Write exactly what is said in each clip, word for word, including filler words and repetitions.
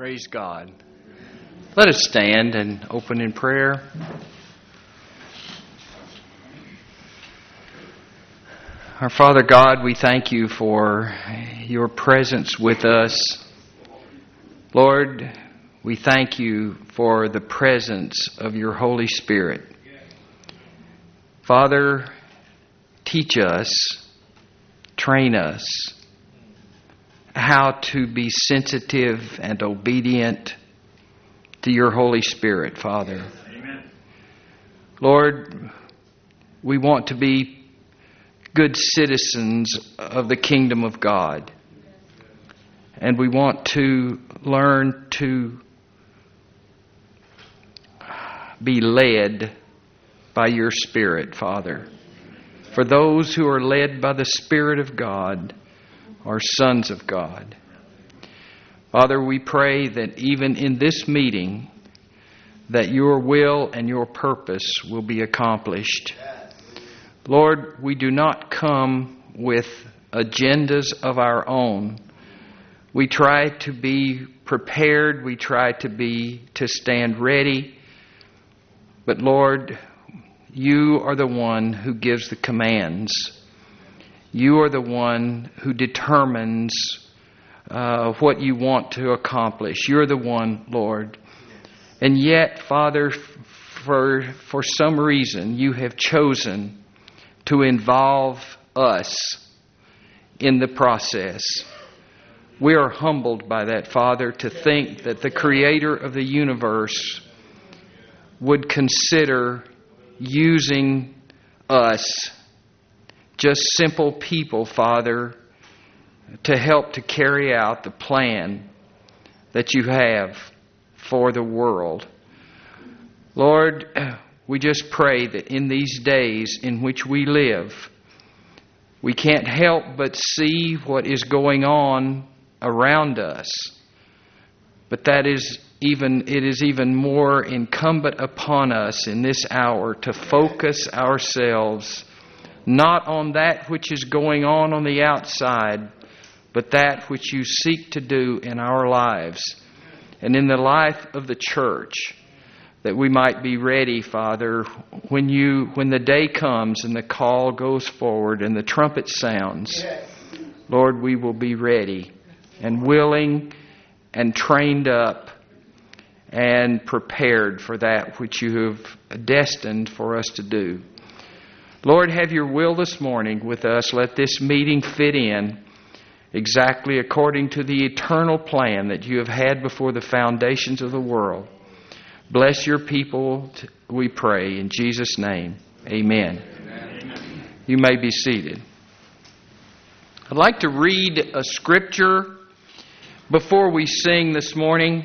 Praise God. Let us stand and open in prayer. Our Father God, we thank you for your presence with us. Lord, we thank you for the presence of your Holy Spirit. Father, teach us, train us how to be sensitive and obedient to your Holy Spirit, Father. Amen. Lord, we want to be good citizens of the kingdom of God. And we want to learn to be led by your Spirit, Father. For those who are led by the Spirit of God are sons of God. Father, we pray that even in this meeting, that your will and your purpose will be accomplished. Lord, we do not come with agendas of our own. We try to be prepared. We try to be, to stand ready. But Lord, you are the one who gives the commands. You are the one who determines uh, what you want to accomplish. You're the one, Lord. And yet, Father, for, for some reason, you have chosen to involve us in the process. We are humbled by that, Father, to think that the Creator of the universe would consider using us, just simple people, Father, to help to carry out the plan that you have for the world. Lord, we just pray that in these days in which we live, we can't help but see what is going on around us. But that is even it is even more incumbent upon us in this hour to focus ourselves not on that which is going on on the outside, but that which you seek to do in our lives and in the life of the church, that we might be ready, Father, when you when the day comes and the call goes forward and the trumpet sounds. Lord, we will be ready and willing and trained up and prepared for that which you have destined for us to do. Lord, have your will this morning with us. Let this meeting fit in exactly according to the eternal plan that you have had before the foundations of the world. Bless your people, we pray, in Jesus' name. Amen. Amen. You may be seated. I'd like to read a scripture before we sing this morning.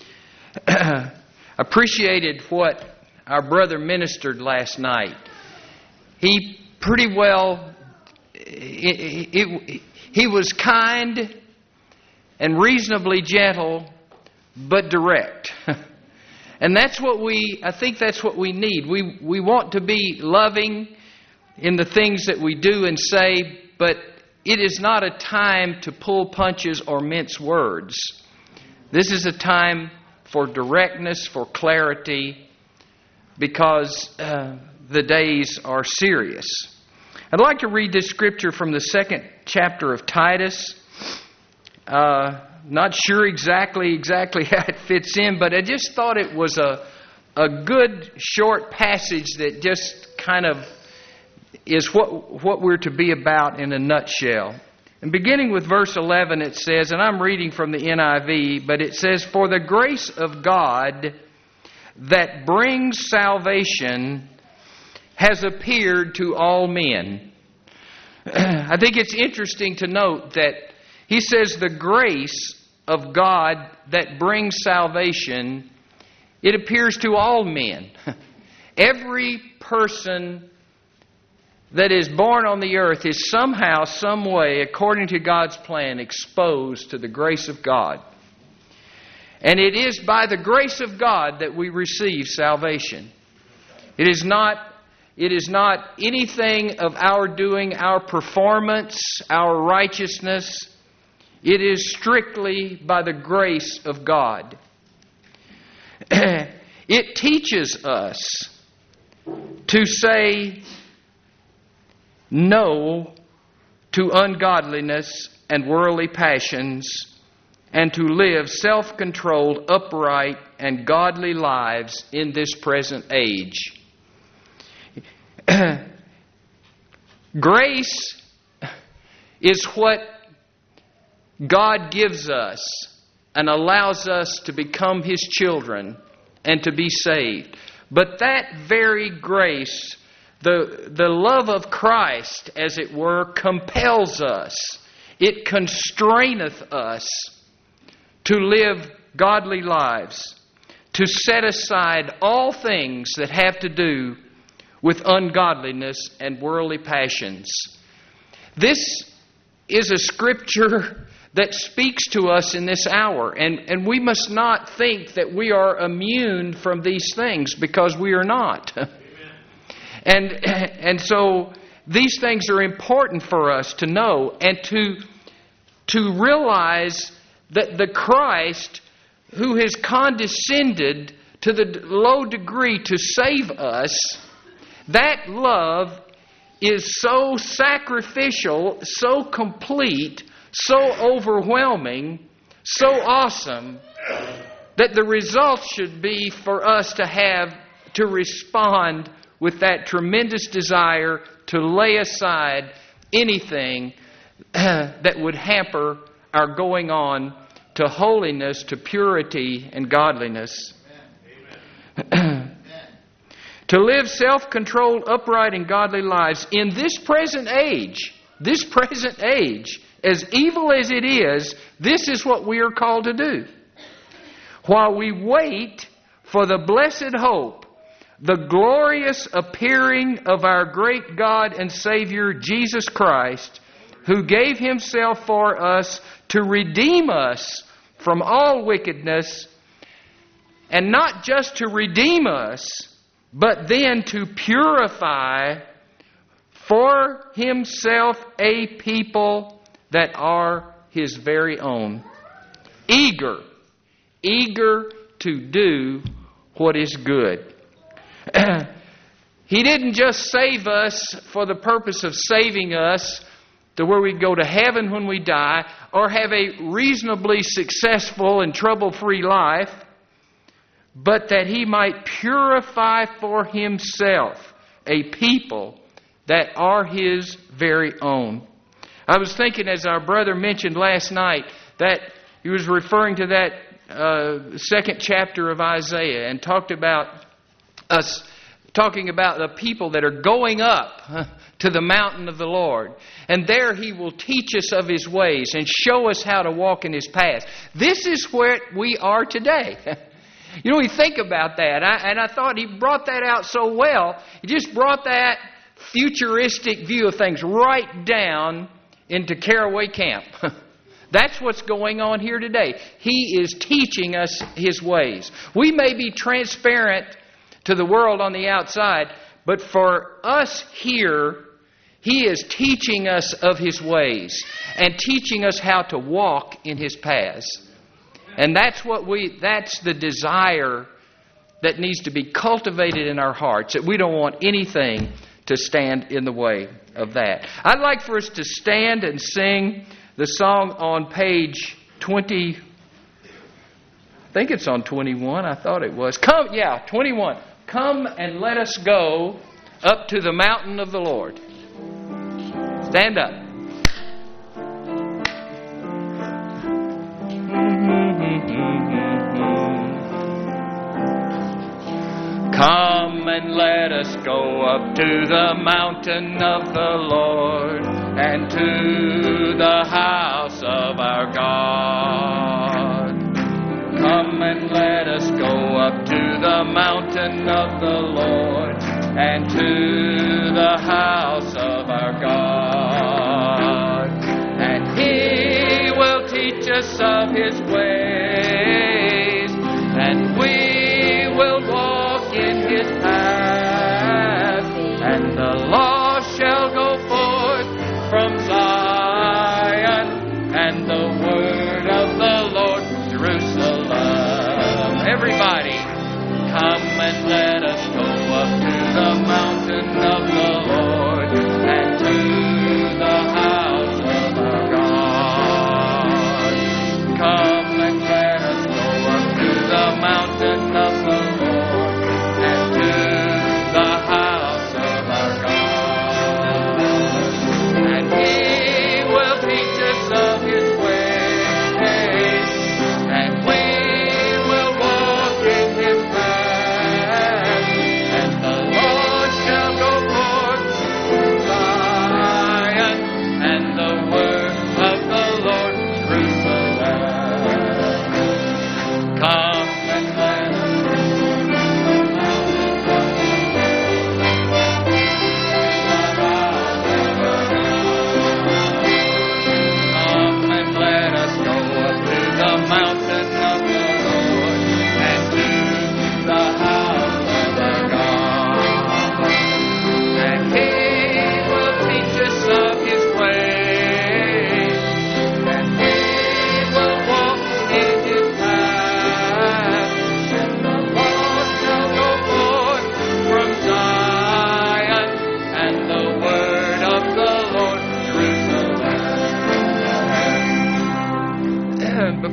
Appreciated what our brother ministered last night. He pretty well, it, it, he was kind and reasonably gentle, but direct. And that's what we, I think that's what we need. We, we want to be loving in the things that we do and say, but it is not a time to pull punches or mince words. This is a time for directness, for clarity, because uh, the days are serious. I'd like to read this scripture from the second chapter of Titus. Uh, not sure exactly exactly how it fits in, but I just thought it was a a good short passage that just kind of is what what we're to be about in a nutshell. And beginning with verse eleven, it says, and I'm reading from the N I V, but it says, "For the grace of God that brings salvation has appeared to all men." I think it's interesting to note that he says the grace of God that brings salvation, it appears to all men. Every person that is born on the earth is somehow, some way, according to God's plan, exposed to the grace of God. And it is by the grace of God that we receive salvation. It is not It is not anything of our doing, our performance, our righteousness. It is strictly by the grace of God. It teaches us to say no to ungodliness and worldly passions, and to live self-controlled, upright, and godly lives in this present age. Grace is what God gives us and allows us to become His children and to be saved. But that very grace, the, the love of Christ, as it were, compels us. It constraineth us to live godly lives, to set aside all things that have to do with ungodliness and worldly passions. This is a scripture that speaks to us in this hour. And, and we must not think that we are immune from these things, because we are not. and, and so these things are important for us to know and to, to realize that the Christ who has condescended to the low degree to save us, that love is so sacrificial, so complete, so overwhelming, so awesome, that the result should be for us to have to respond with that tremendous desire to lay aside anything that would hamper our going on to holiness, to purity and godliness. Amen. To live self-controlled, upright, and godly lives in this present age, this present age, as evil as it is, this is what we are called to do. While we wait for the blessed hope, the glorious appearing of our great God and Savior, Jesus Christ, who gave Himself for us to redeem us from all wickedness, and not just to redeem us, but then to purify for Himself a people that are His very own. Eager, eager to do what is good. He didn't just save us for the purpose of saving us to where we go to heaven when we die, or have a reasonably successful and trouble-free life, but that He might purify for Himself a people that are His very own. I was thinking, as our brother mentioned last night, that he was referring to that uh, second chapter of Isaiah, and talked about us talking about the people that are going up to the mountain of the Lord. And there He will teach us of His ways and show us how to walk in His paths. This is where we are today. You know, we think about that, I, and I thought he brought that out so well. He just brought that futuristic view of things right down into Caraway Camp. That's what's going on here today. He is teaching us His ways. We may be transparent to the world on the outside, but for us here, He is teaching us of His ways and teaching us how to walk in His paths. And that's what we, that's the desire that needs to be cultivated in our hearts, that we don't want anything to stand in the way of that. I'd like for us to stand and sing the song on page twenty. I think it's on twenty-one. I thought it was. Come, yeah, twenty-one. Come and let us go up to the mountain of the Lord. Stand up. Come and let us go up to the mountain of the Lord, and to the house of our God. Come and let us go up to the mountain of the Lord, and to the house of our God. And He will teach us of His ways, and we will walk in His path, and the law shall go forth from Zion, and the word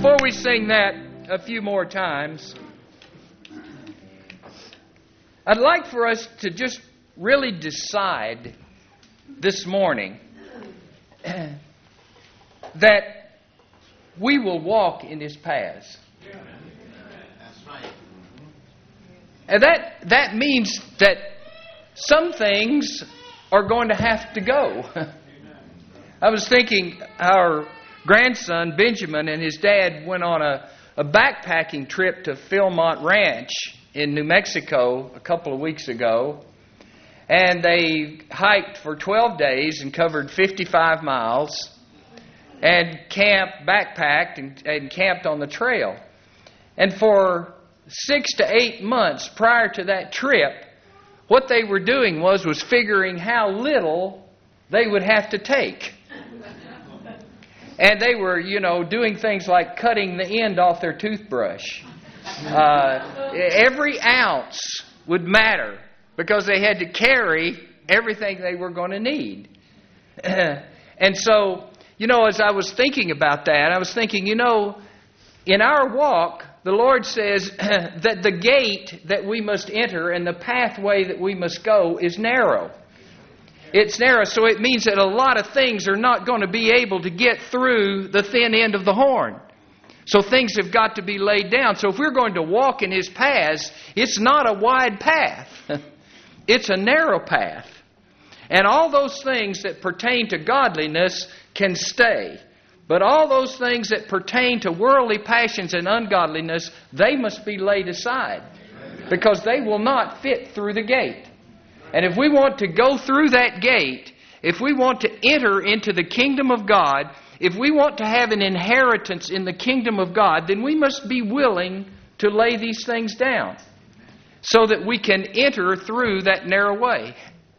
Before we sing that a few more times, I'd like for us to just really decide this morning that we will walk in His paths. That's right. And that, that means that some things are going to have to go. I was thinking our grandson, Benjamin, and his dad went on a, a backpacking trip to Philmont Ranch in New Mexico a couple of weeks ago. And they hiked for twelve days and covered fifty-five miles and camped, backpacked, and, and camped on the trail. And for six to eight months prior to that trip, what they were doing was, was figuring how little they would have to take. And they were, you know, doing things like cutting the end off their toothbrush. Uh, every ounce would matter because they had to carry everything they were going to need. And so, you know, as I was thinking about that, I was thinking, you know, in our walk, the Lord says that the gate that we must enter and the pathway that we must go is narrow. It's narrow, so it means that a lot of things are not going to be able to get through the thin end of the horn. So things have got to be laid down. So if we're going to walk in His paths, it's not a wide path. It's a narrow path. And all those things that pertain to godliness can stay. But all those things that pertain to worldly passions and ungodliness, they must be laid aside. Because they will not fit through the gate. And if we want to go through that gate, if we want to enter into the kingdom of God, if we want to have an inheritance in the kingdom of God, then we must be willing to lay these things down so that we can enter through that narrow way.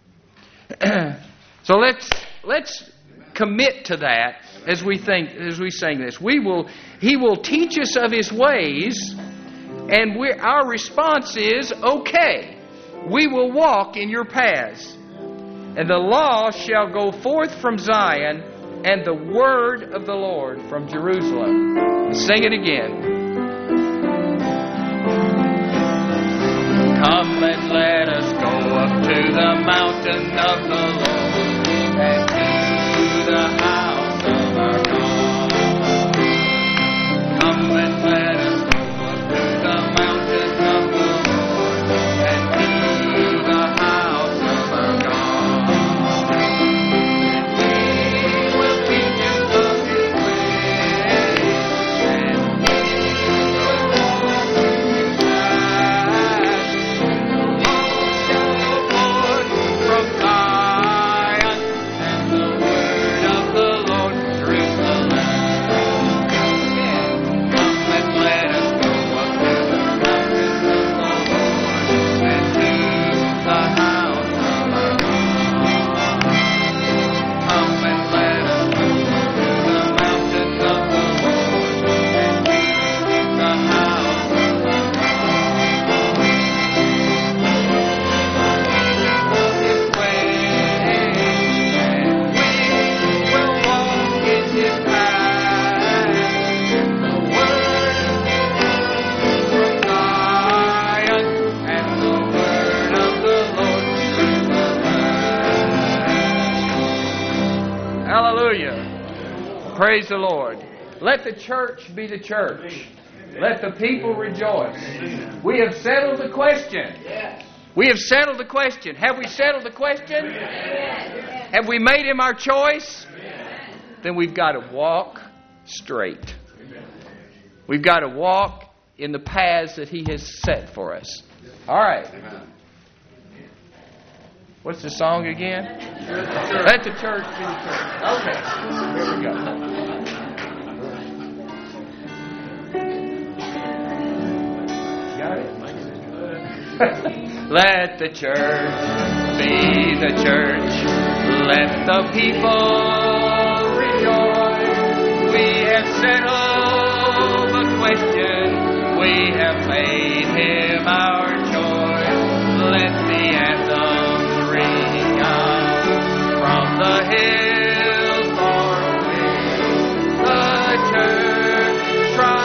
So let's let's commit to that as we think as we sing this. We will He will teach us of His ways, and we our response is, okay, we will walk in your paths. And the law shall go forth from Zion, and the word of the Lord from Jerusalem. Sing it again. Come and let us go up to the mountain of the Lord, and to the house of our God. Come and let us go up to the mountain of the Lord, and to the house of our God. And He will teach us of His ways, and He will walk in His paths. From Zion, and the word of the Lord Jerusalem. Come and let us go up to the mountains of the Lord, and to the house of our God. Come and let us go up to the mountains of the Lord, and to the house of our God. Hallelujah. Praise the Lord. Let the church be the church. Let the people rejoice. We have settled the question. We have settled the question. Have we settled the question? Have we made Him our choice? Then we've got to walk straight. We've got to walk in the paths that He has set for us. All right. What's the song again? Let the church be the church. Okay. Here we go. Got it? Let the church be the church. Let the people rejoice. We have settled the question. We have made Him our choice. Let the anthem ring out from the hills far away. The church tries.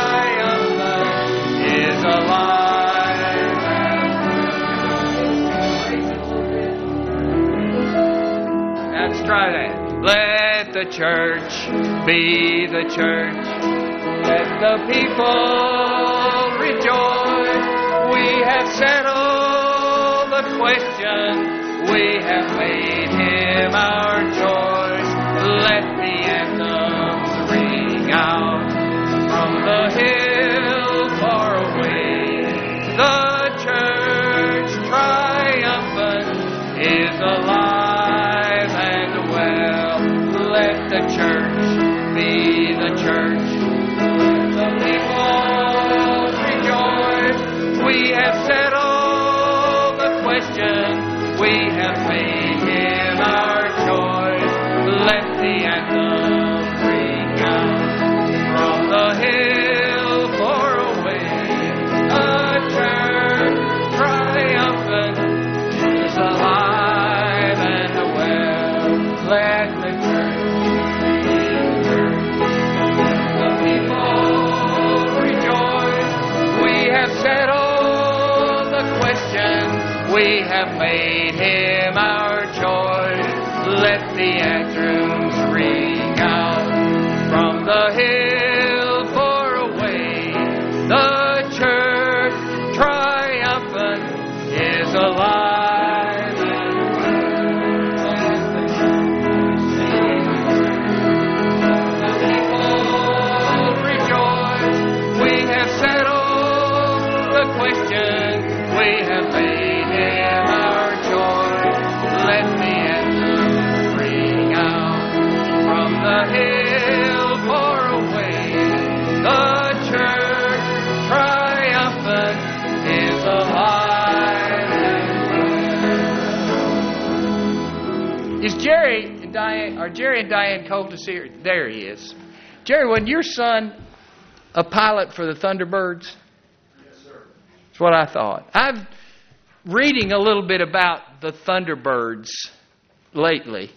try that. Let the church be the church. Let the people rejoice. We have settled the question. We have made Him our choice. Let the anthems ring out from the hill far away. The church triumphant is alive and well. Let the church be the church. Let the people rejoice. We have settled the question. We have made Him our choice. Let the anthem ring out from the hill far away. The church triumphant is alive and well. Let the church be the church. The people rejoice. We have settled the question. We have made Him our choice. Let the anthems ring out from the hill far away. The church triumphant is alive and well. The people rejoice. We have settled the question. We have made Him our choice. Let the anthem ring out from the hill far away. The church triumphant is alive and well. Is Jerry and Diane, are Jerry and Diane Coltis here? There he is. Jerry, wasn't your son a pilot for the Thunderbirds? That's what I thought. I've reading a little bit about the Thunderbirds lately.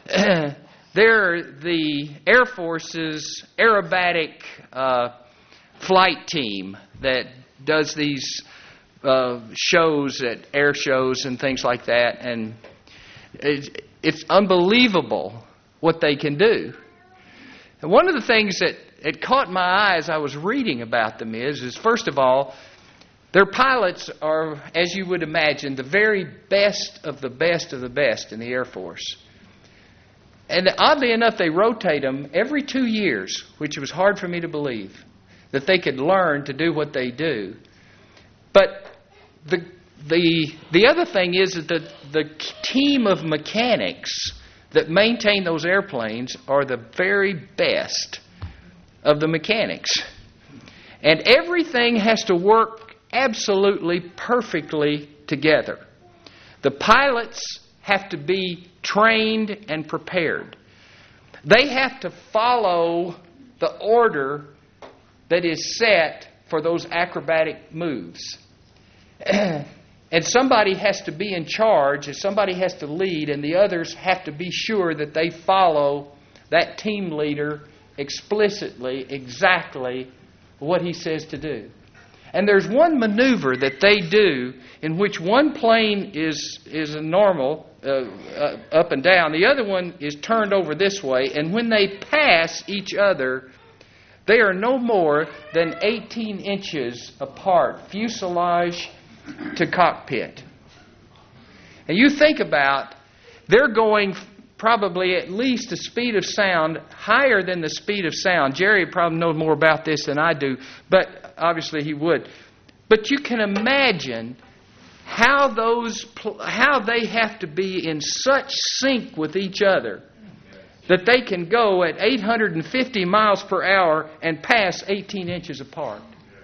They're the Air Force's aerobatic uh, flight team that does these uh, shows at air shows and things like that. And it's, it's unbelievable what they can do. And one of the things that it caught my eye as I was reading about them is, is first of all, their pilots are, as you would imagine, the very best of the best of the best in the Air Force. And oddly enough, they rotate them every two years, which was hard for me to believe, that they could learn to do what they do. But the the the other thing is that the, the team of mechanics that maintain those airplanes are the very best of the mechanics. And everything has to work absolutely perfectly together. The pilots have to be trained and prepared. They have to follow the order that is set for those acrobatic moves. And somebody has to be in charge, and somebody has to lead, and the others have to be sure that they follow that team leader explicitly, exactly what he says to do. And there's one maneuver that they do in which one plane is is a normal, uh, uh, up and down. The other one is turned over this way. And when they pass each other, they are no more than eighteen inches apart, fuselage to cockpit. And you think about, they're going probably at least the speed of sound higher than the speed of sound. Jerry probably knows more about this than I do, but obviously he would. But you can imagine how those how they have to be in such sync with each other that they can go at eight hundred fifty miles per hour and pass eighteen inches apart.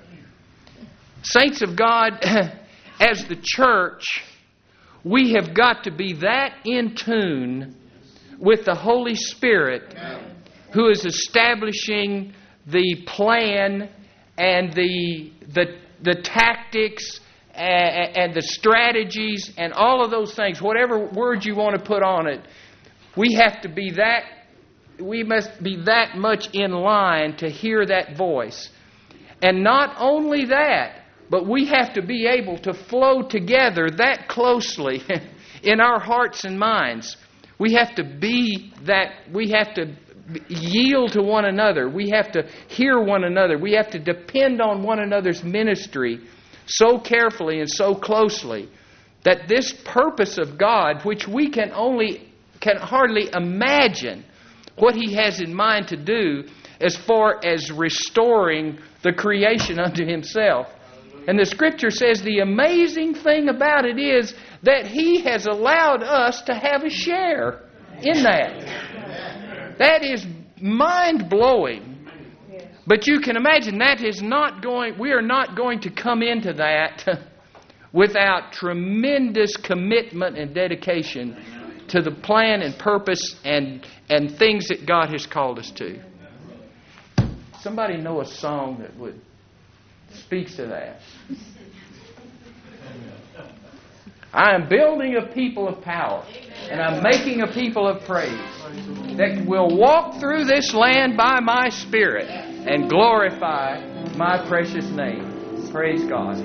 Saints of God, as the church, we have got to be that in tune with the Holy Spirit, who is establishing the plan and the the the tactics and, and the strategies and all of those things, whatever word you want to put on it. We have to be that we must be that much in line to hear that voice. And not only that, but we have to be able to flow together that closely in our hearts and minds. We have to be that, we have to yield to one another. We have to hear one another. We have to depend on one another's ministry so carefully and so closely that this purpose of God, which we can only, can hardly imagine what He has in mind to do as far as restoring the creation unto Himself. And the Scripture says the amazing thing about it is that He has allowed us to have a share in that. That is mind-blowing. But you can imagine that is not going, we are not going to come into that without tremendous commitment and dedication to the plan and purpose and, and things that God has called us to. Somebody know a song that would speaks to that. I am building a people of power, and I'm making a people of praise that will walk through this land by my Spirit and glorify my precious name. Praise God.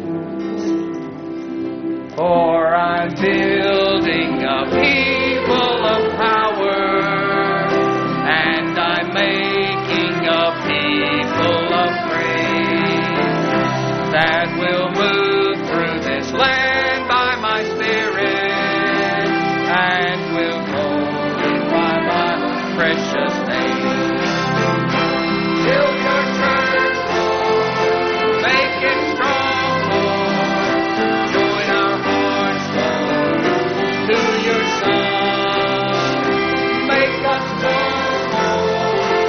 For I'm building a people of power, and I'm making a people of praise that will move through this land by my Spirit and will glorify my precious name. Build your church, Lord, make it strong, Lord. Join our hearts, Lord, to your Son. Make us one, Lord,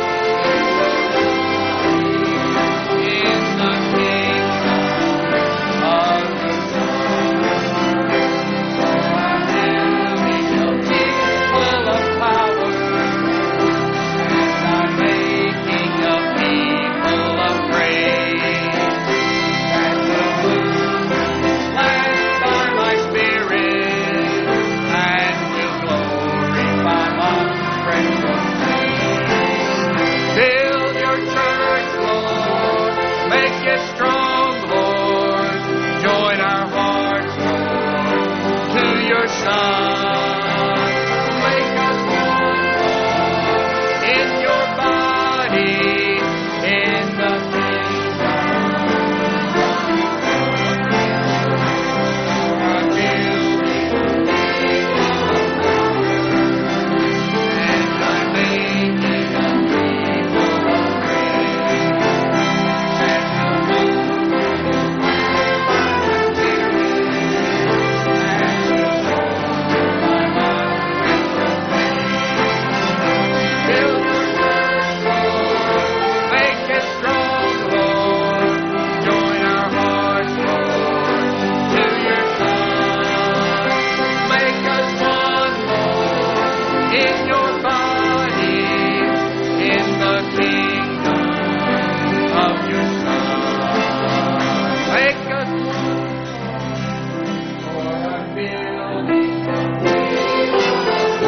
in the kingdom of your Son. For I'm building a people of power, and I'm making a people of praise that will move through this land by my Spirit and will glorify my precious name. Build your church, Lord, make it strong, Lord. Join our hearts, Lord, to your Son. Make us one, Lord, in your body, in the kingdom. For I'm building a people of power, and I'm making a people of praise that will move through this land by my Spirit and will glorify my precious name. Build your church, Lord, make it strong, Lord. Join our hearts, Lord, to your Son. Make us one, Lord, in your body, in the kingdom of your Son. Make us one, for I'm building a people of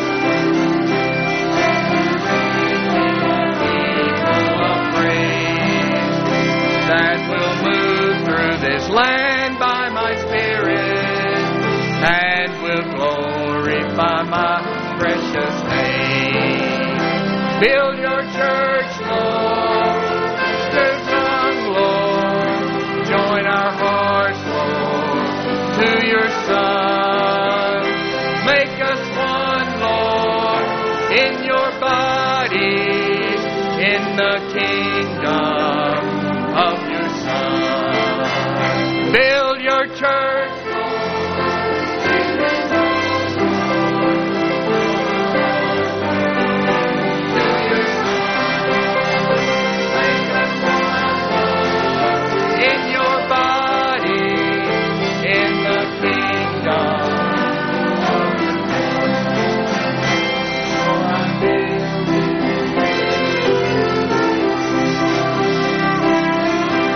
of praise that will move through this land by my Spirit and will glorify my precious name. Build your church, Lord, still young, Lord. Join our hearts, Lord, to your Son. Make us one, Lord, in your body, in the kingdom of your Son. Build your church, in your body, in the kingdom of your Son. For I'm building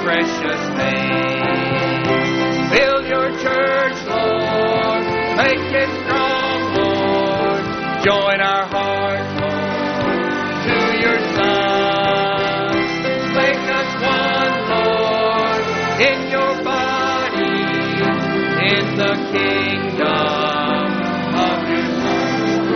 precious name. Build your church, Lord. Make it strong, Lord. Join our hearts, Lord, to your Son. Make us one, Lord, in your body, in the kingdom of your Son.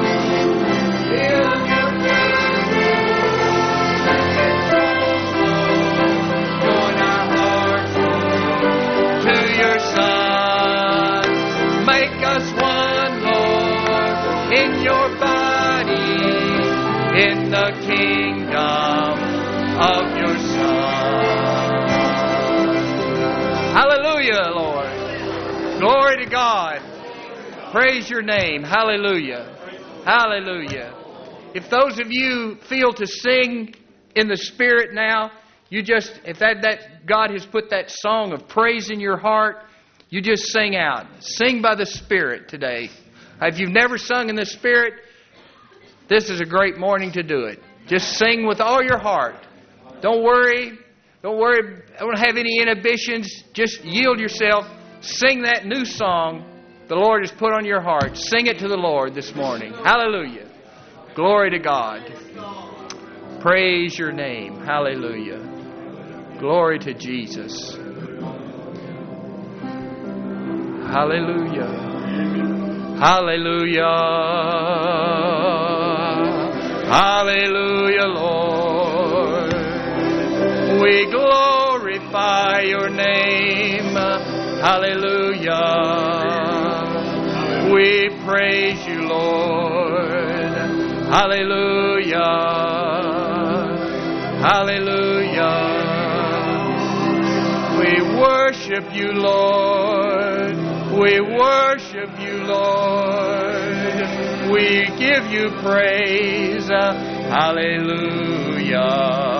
Build your church, make it strong, Lord. Join our hearts, Lord, to your Son. Make us one, Lord, in your body, in the kingdom of your Son. Hallelujah, Lord. Glory to God. Praise your name. Hallelujah. Hallelujah. If those of you feel to sing in the Spirit now, you just, if that, that God has put that song of praise in your heart, you just sing out. Sing by the Spirit today. If you've never sung in the Spirit, this is a great morning to do it. Just sing with all your heart. Don't worry. Don't worry. Don't have any inhibitions. Just yield yourself. Sing that new song the Lord has put on your heart. Sing it to the Lord this morning. Hallelujah. Glory to God. Praise your name. Hallelujah. Glory to Jesus. Hallelujah. Hallelujah. Hallelujah, Lord. We glorify your name. Hallelujah. We praise you, Lord. Hallelujah. Hallelujah. We worship you, Lord. We worship you, Lord. We give you praise. Hallelujah.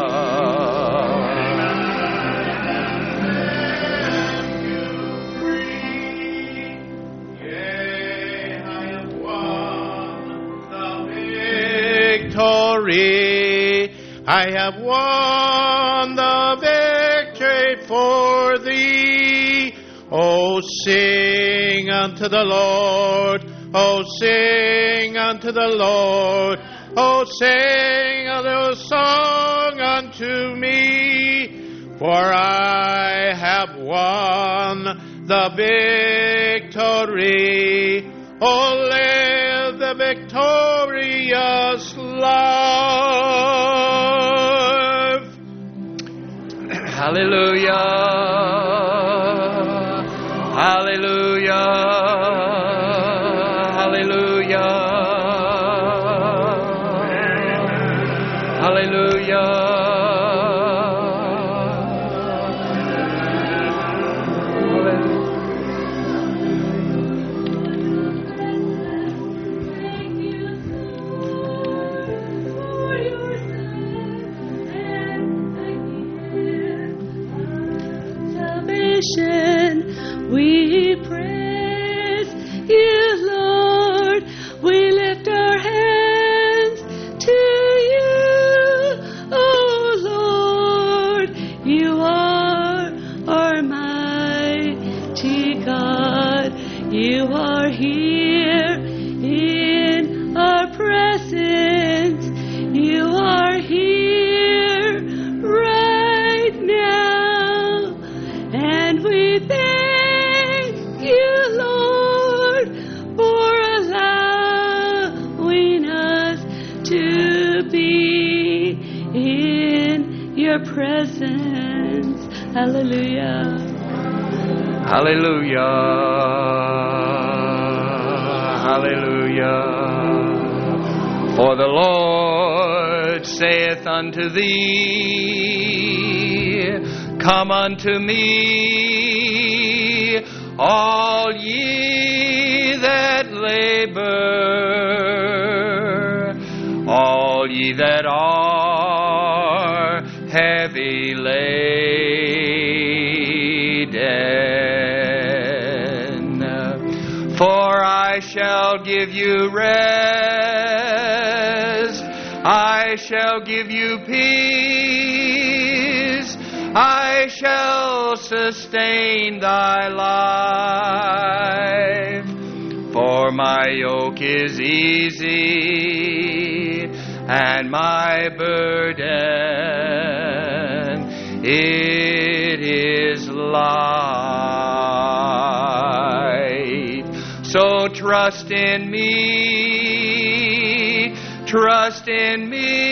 Victory, I have won the victory for thee. Oh, sing unto the Lord. Oh, sing unto the Lord. Oh, sing a song unto me. For I have won the victory. Oh, live the victorious life. Hallelujah. Hallelujah. Hallelujah. Hallelujah. We praise you, Lord. We lift our hands to you, oh Lord. You are our mighty God. You are here in our presence. You are here right now. And we thank you, Lord, for allowing us to be in your presence. Hallelujah. Hallelujah. Hallelujah. For the Lord saith unto thee, come unto me, all ye that labor, all ye that are heavy laden, for I shall give you rest, I shall give you peace, I I shall sustain thy life. For my yoke is easy, and my burden, it is light. So trust in me, trust in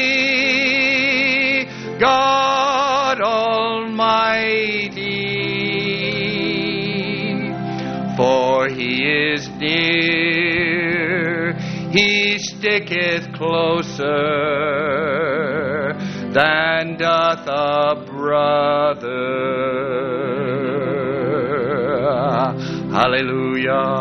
me, God Almighty. For He is near, He sticketh closer than doth a brother. Hallelujah.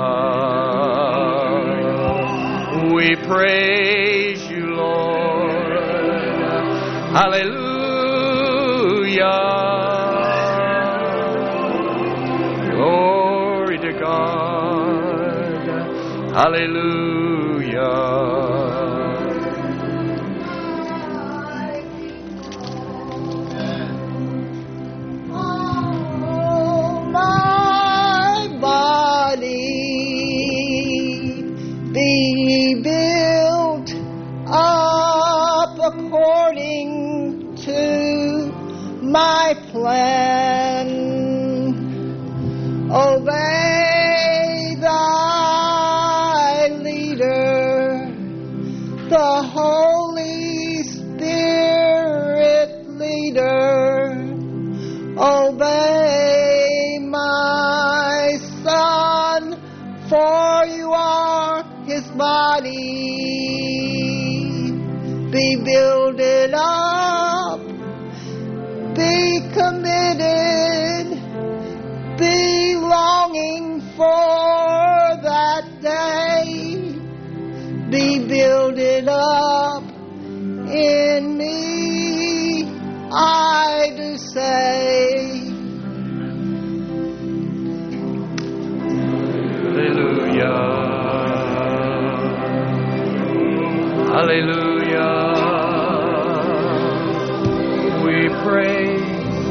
We praise you, Lord. Hallelujah. Glory to God. Hallelujah. Be built up according to my plan. Obey thy leader, the Holy Spirit leader. Obey my son, for you are His body. Be builded up, be committed, be longing for that day. Be builded up in me, I do say. Hallelujah. Hallelujah. We praise.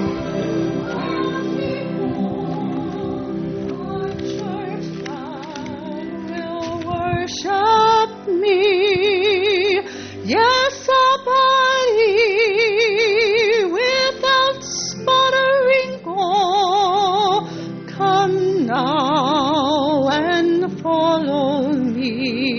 Will worship me. Yes, a body without spot or wrinkle. Come now and follow me.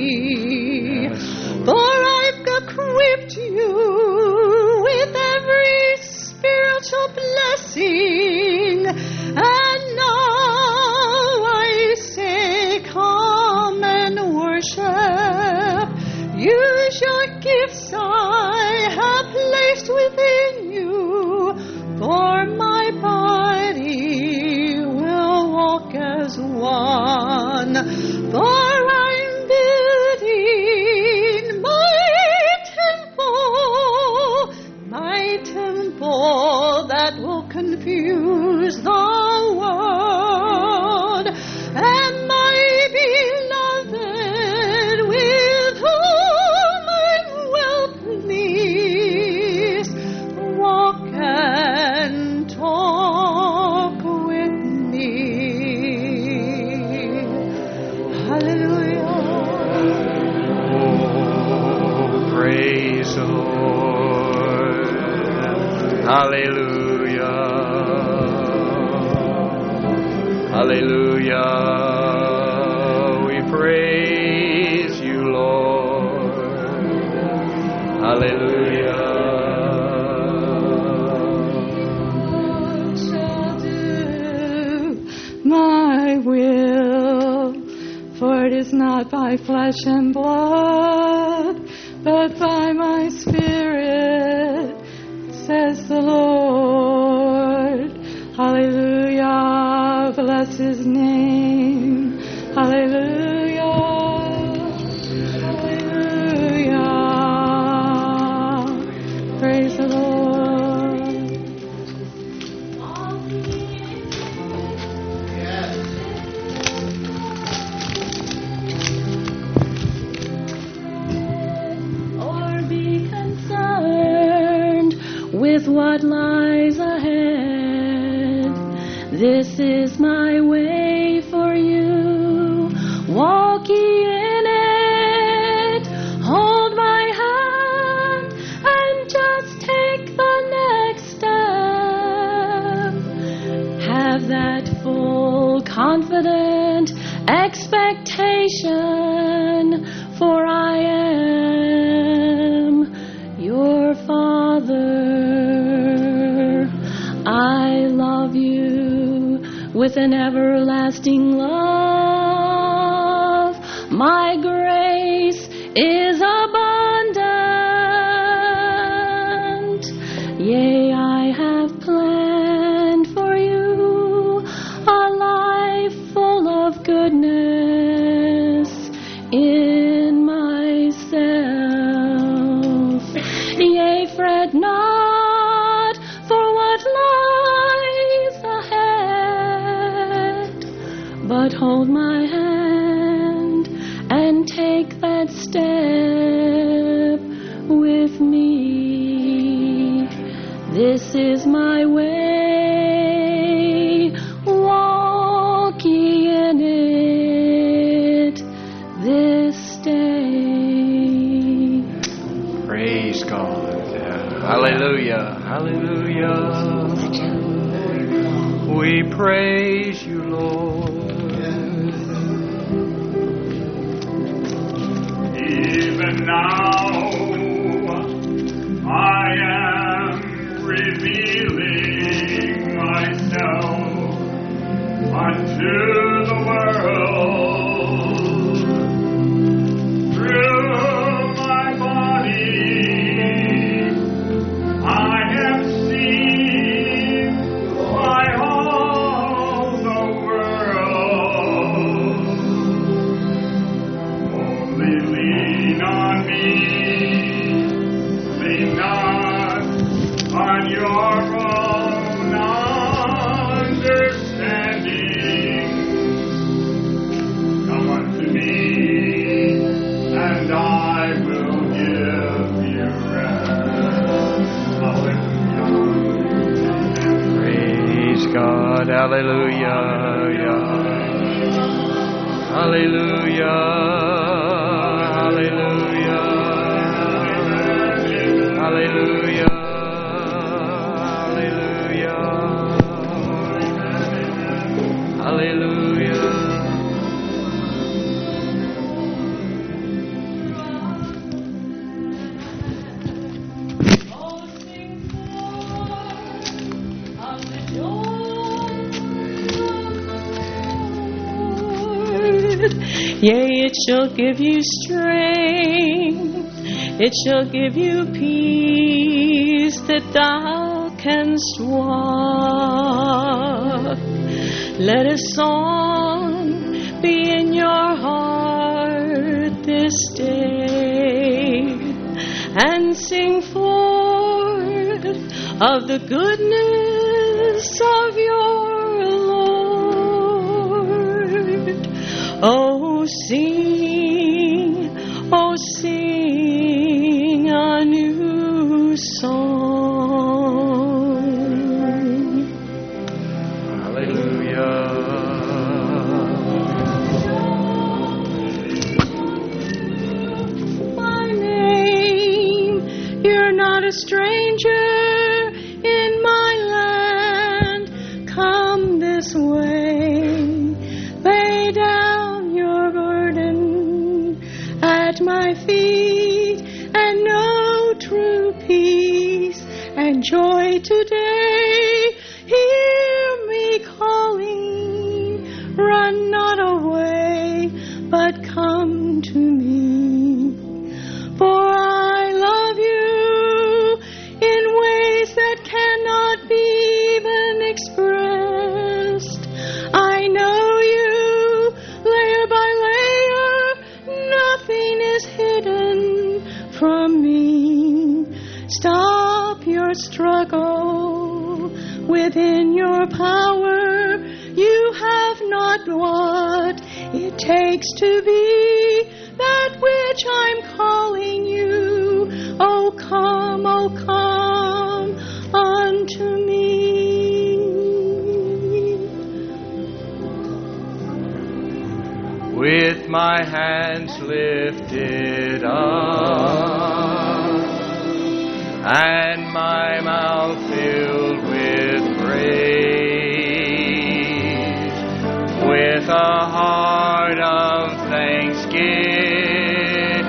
For I've equipped you with every spiritual blessing, and now I say, come and worship. Use your gifts I have placed within you, for my body will walk as one. For I'm building my temple, my temple that will confuse the world, and my beloved with whom I'm well pleased walk and talk with me. Hallelujah. Oh, praise the Lord. Hallelujah. Hallelujah. We praise you, Lord. Hallelujah. Shall do my will, for it is not by flesh and blood, but by my Spirit, says the Lord. Hallelujah. Bless His name. Hallelujah. Hallelujah. Praise the Lord. Or be concerned with what lies ahead. This is my way for you. Walk ye in it. Hold my hand and just take the next step. Have that full, confident expectation, for I am your Father. I love you with an everlasting love. My grace is abundant. Yea, I have planned for you a life full of goodness in myself. Yea, fret not for what lies ahead, but hold my hand and take that step with me. This is my way, walk ye in it this day. Praise God. Hallelujah. Hallelujah. We praise you, Lord. Even now I am revealing myself unto the world through my body. I have seen by all the world. Only lean on me, lean not on your own understanding. Come unto me, and I will give you rest. Hallelujah. Praise God. Hallelujah. Hallelujah. Hallelujah. Hallelujah. Hallelujah. Hallelujah. Oh, sing forth of the joy of the Lord. Yea, it shall give you strength. It shall give you peace that thou canst walk. Let a song be in your heart this day, and sing forth of the goodness of your Lord. Oh, sing, oh, sing a new song. Hallelujah. My name, you're not a stranger in my land. Come this way, lay down your burden at my feet, and know true peace and joy today. Hear me calling, run not away, but come to me. For I love you in ways that cannot be even expressed. I know you layer by layer, nothing is hidden from me. Stop your struggle within your power. You have not what it takes to be that which I'm calling you. Oh, come, oh, come unto me. with my hands lifted up and my mouth filled with praise, with a heart of thanksgiving,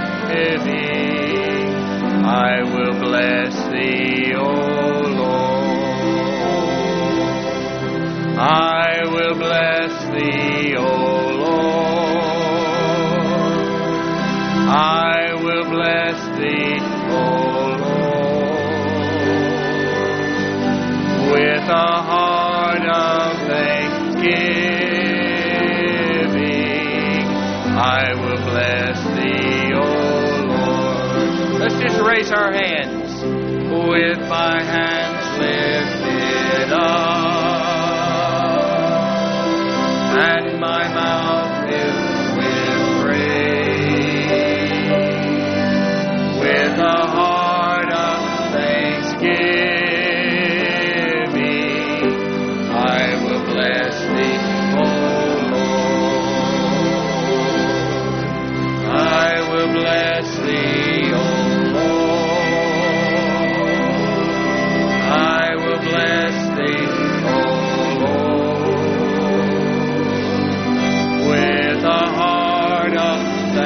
I will bless Thee, O Lord. I will bless Thee, O Lord. I will bless Thee, O Lord. With a heart of thanksgiving, I will bless Thee, O Lord. Let's just raise our hands. With my hands lifted up and my mouth filled with praise, with a heart of thanksgiving, I will bless Thee, O Lord. I will bless Thee, O Lord. I will bless Thee, O Lord. With a heart of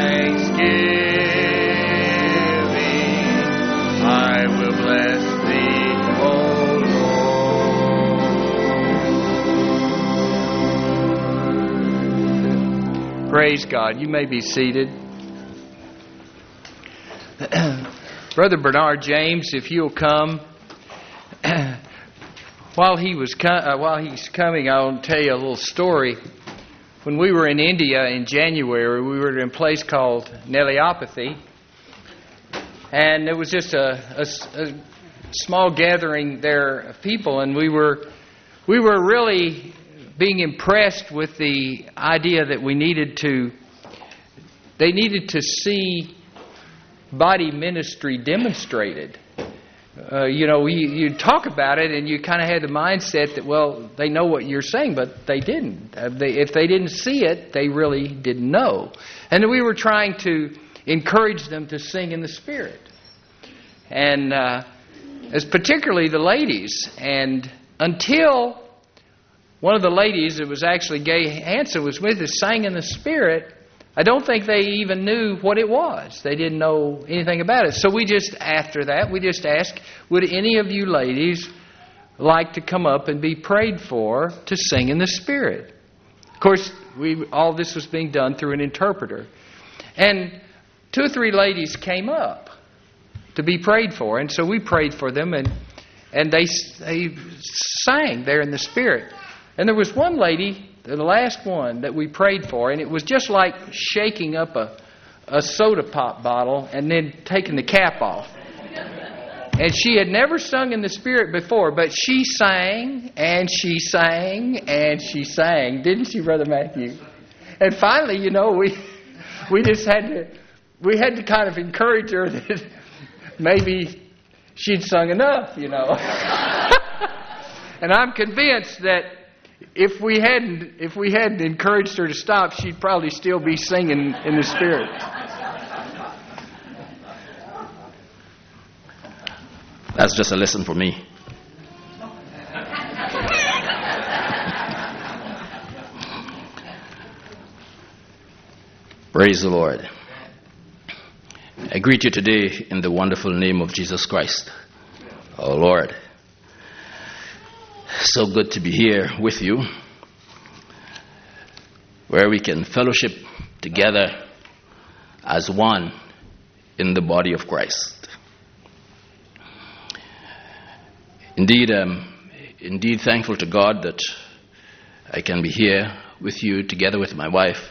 thanksgiving, I will bless Thee, O Lord. Praise God. You may be seated. Brother Bernard James, if you'll come. While he was co- uh, while he's coming, I'll tell you a little story. When we were in India in January, we were in a place called Nelliyapathy, and it was just a, a, a small gathering there of people, and we were we were really being impressed with the idea that we needed to. They needed to see body ministry demonstrated. Uh, you know, you, you talk about it and you kind of had the mindset that, well, they know what you're saying, but they didn't. Uh, they, if they didn't see it, they really didn't know. And we were trying to encourage them to sing in the Spirit. And uh, as particularly the ladies. And until one of the ladies, it was actually Gay Hansen, was with us, sang in the Spirit, I don't think they even knew what it was. They didn't know anything about it. So we just, after that, we just asked, would any of you ladies like to come up and be prayed for to sing in the Spirit? Of course, we all this was being done through an interpreter. And two or three ladies came up to be prayed for. And so we prayed for them, and and they they sang there in the Spirit. And there was one lady, the last one that we prayed for, and it was just like shaking up a, a soda pop bottle and then taking the cap off. And she had never sung in the Spirit before, but she sang, and she sang, and she sang. Didn't she, Brother Matthew? And finally, you know, we we just had to we had to kind of encourage her that maybe she'd sung enough, you know. And I'm convinced that If we hadn't, if we hadn't encouraged her to stop, she'd probably still be singing in the Spirit. That's just a lesson for me. Praise the Lord. I greet you today in the wonderful name of Jesus Christ, our Lord. So good to be here with you, where we can fellowship together as one in the body of Christ. Indeed, I'm indeed thankful to God that I can be here with you together with my wife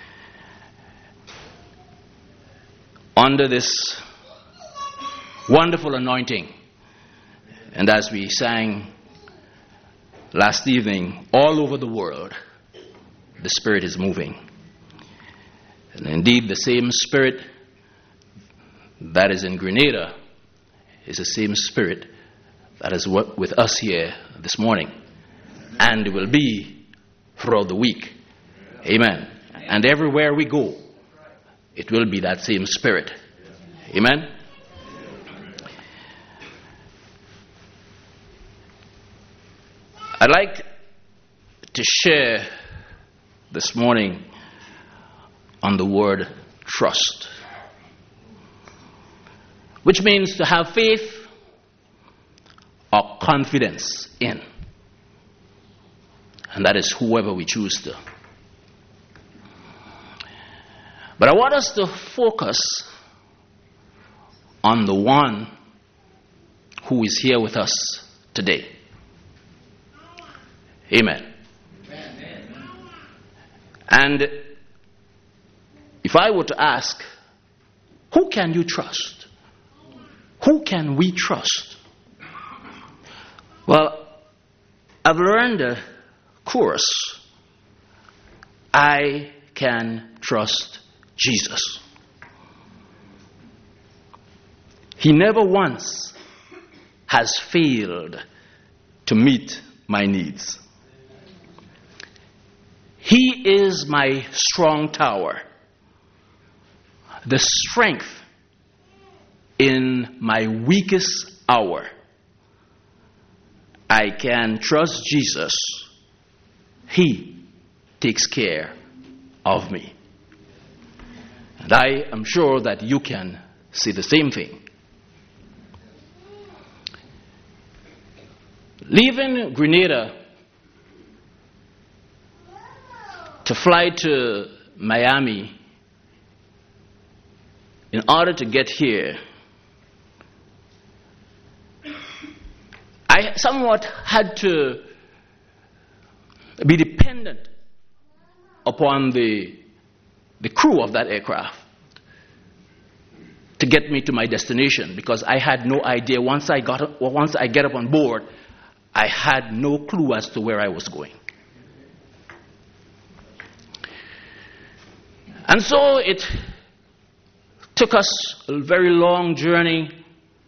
under this wonderful anointing. And as we sang last evening, all over the world, the Spirit is moving. And indeed, the same Spirit that is in Grenada is the same Spirit that is with us here this morning, and will be throughout the week. Amen. And everywhere we go, it will be that same Spirit. Amen? I'd like to share this morning on the word trust, which means to have faith or confidence in. And that is whoever we choose to. But I want us to focus on the one who is here with us today. Amen. Amen. And if I were to ask, who can you trust? Who can we trust? Well, I've learned a course. I can trust Jesus. He never once has failed to meet my needs. He is my strong tower, the strength in my weakest hour. I can trust Jesus. He takes care of me. And I am sure that you can say the same thing. Leaving Grenada to fly to Miami in order to get here, I somewhat had to be dependent upon the, the crew of that aircraft to get me to my destination, because I had no idea. Once I got up, once I get up on board, I had no clue as to where I was going. And so it took us a very long journey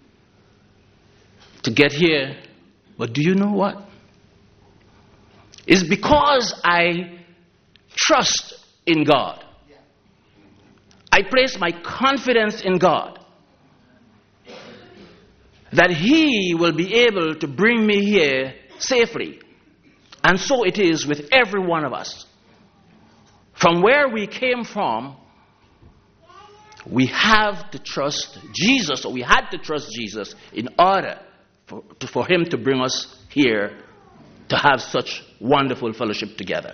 to get here. But do you know what? It's because I trust in God. I place my confidence in God that He will be able to bring me here safely. And so it is with every one of us. From where we came from, we have to trust Jesus, or we had to trust Jesus in order for, to, for Him to bring us here to have such wonderful fellowship together.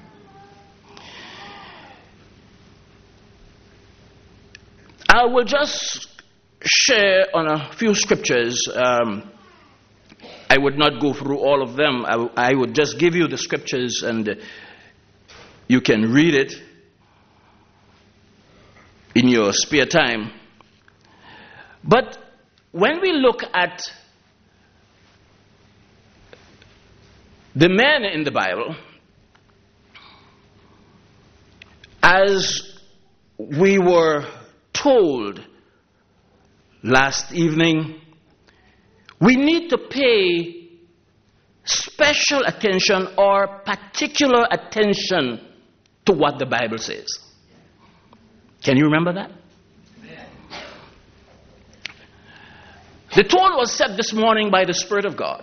I will just share on a few scriptures. Um, I would not go through all of them. I, w- I would just give you the scriptures and uh, you can read it in your spare time. But when we look at the men in the Bible, as we were told last evening, we need to pay special attention or particular attention to what the Bible says. Can you remember that? The tone was set this morning by the Spirit of God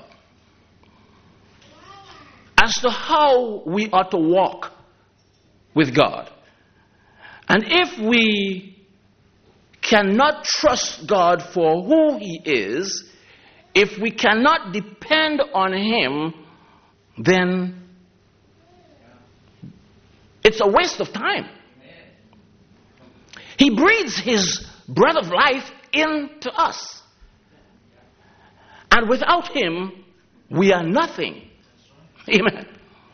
as to how we ought to walk with God. And if we cannot trust God for who He is, if we cannot depend on Him, then it's a waste of time. He breathes His breath of life into us. And without Him, we are nothing. Amen.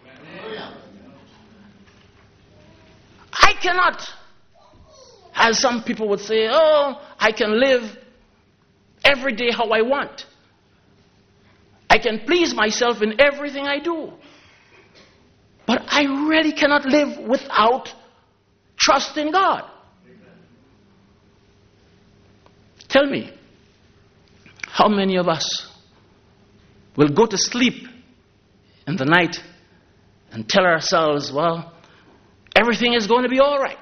I cannot, as some people would say, oh, I can live every day how I want. I can please myself in everything I do. But I really cannot live without trust in God. Tell me, how many of us will go to sleep in the night and tell ourselves, well, everything is going to be all right.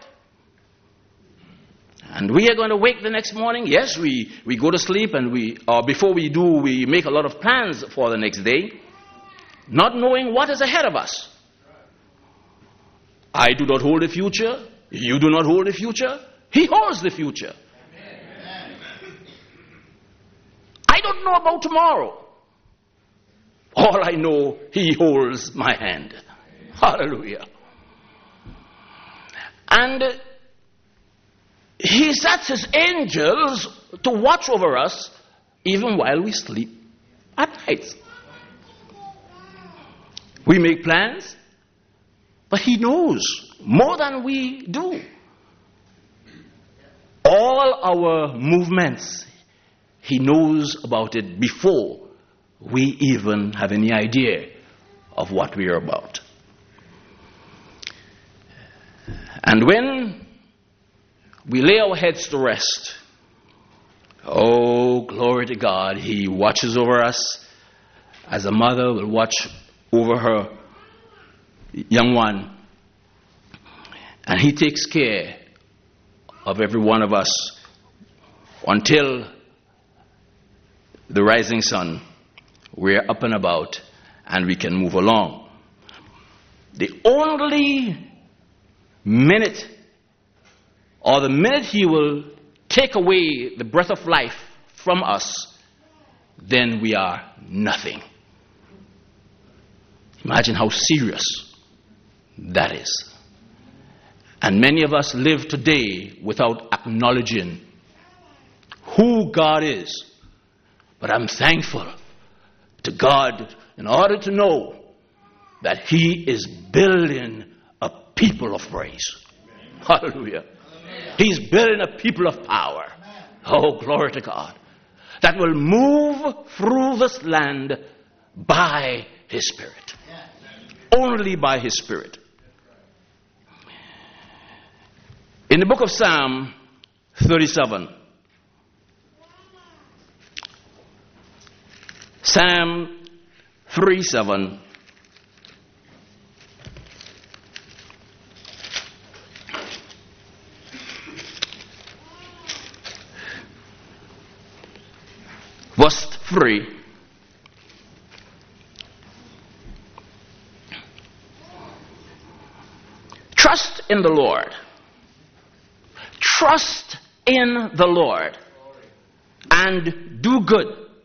And we are going to wake the next morning. Yes, we, we go to sleep, and we, or before we do, we make a lot of plans for the next day, not knowing what is ahead of us. I do not hold the future. You do not hold the future. He holds the future. I don't know about tomorrow. All I know, He holds my hand. Hallelujah. And He sets His angels to watch over us even while we sleep at night. We make plans, but He knows more than we do. All our movements, He knows about it before we even have any idea of what we are about. And when we lay our heads to rest, oh, glory to God, He watches over us as a mother will watch over her young one. And He takes care of every one of us until the rising sun. We're up and about and we can move along. The only minute, or the minute He will take away the breath of life from us, then we are nothing. Imagine how serious that is. And many of us live today without acknowledging who God is. But I'm thankful to God in order to know that He is building a people of praise. Hallelujah. He's building a people of power. Oh, glory to God. That will move through this land by His Spirit. Only by His Spirit. In the book of Psalm thirty-seven, Psalm thirty-seven, verse three. Trust in the Lord. Trust in the Lord and do good.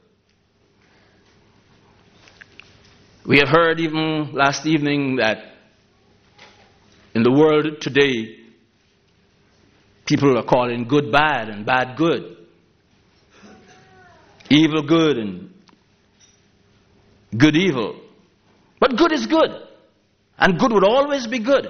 We have heard even last evening that in the world today, people are calling good bad and bad good. Evil good and good evil. But good is good. And good would always be good.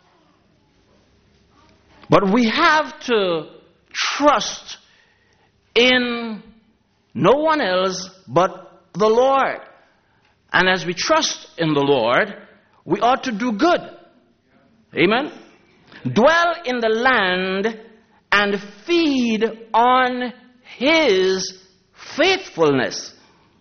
But we have to trust in no one else but the Lord. And as we trust in the Lord, we ought to do good. Amen? Dwell in the land and feed on His faithfulness.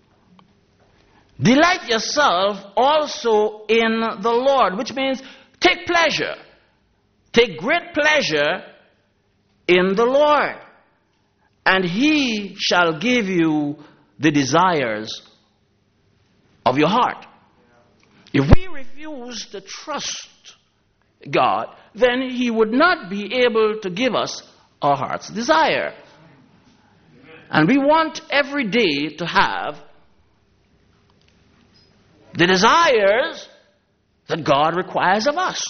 Delight yourself also in the Lord, which means take pleasure. Take great pleasure in the Lord, and He shall give you the desires of your heart. If we refuse to trust God, then He would not be able to give us our heart's desire. And we want every day to have the desires that God requires of us.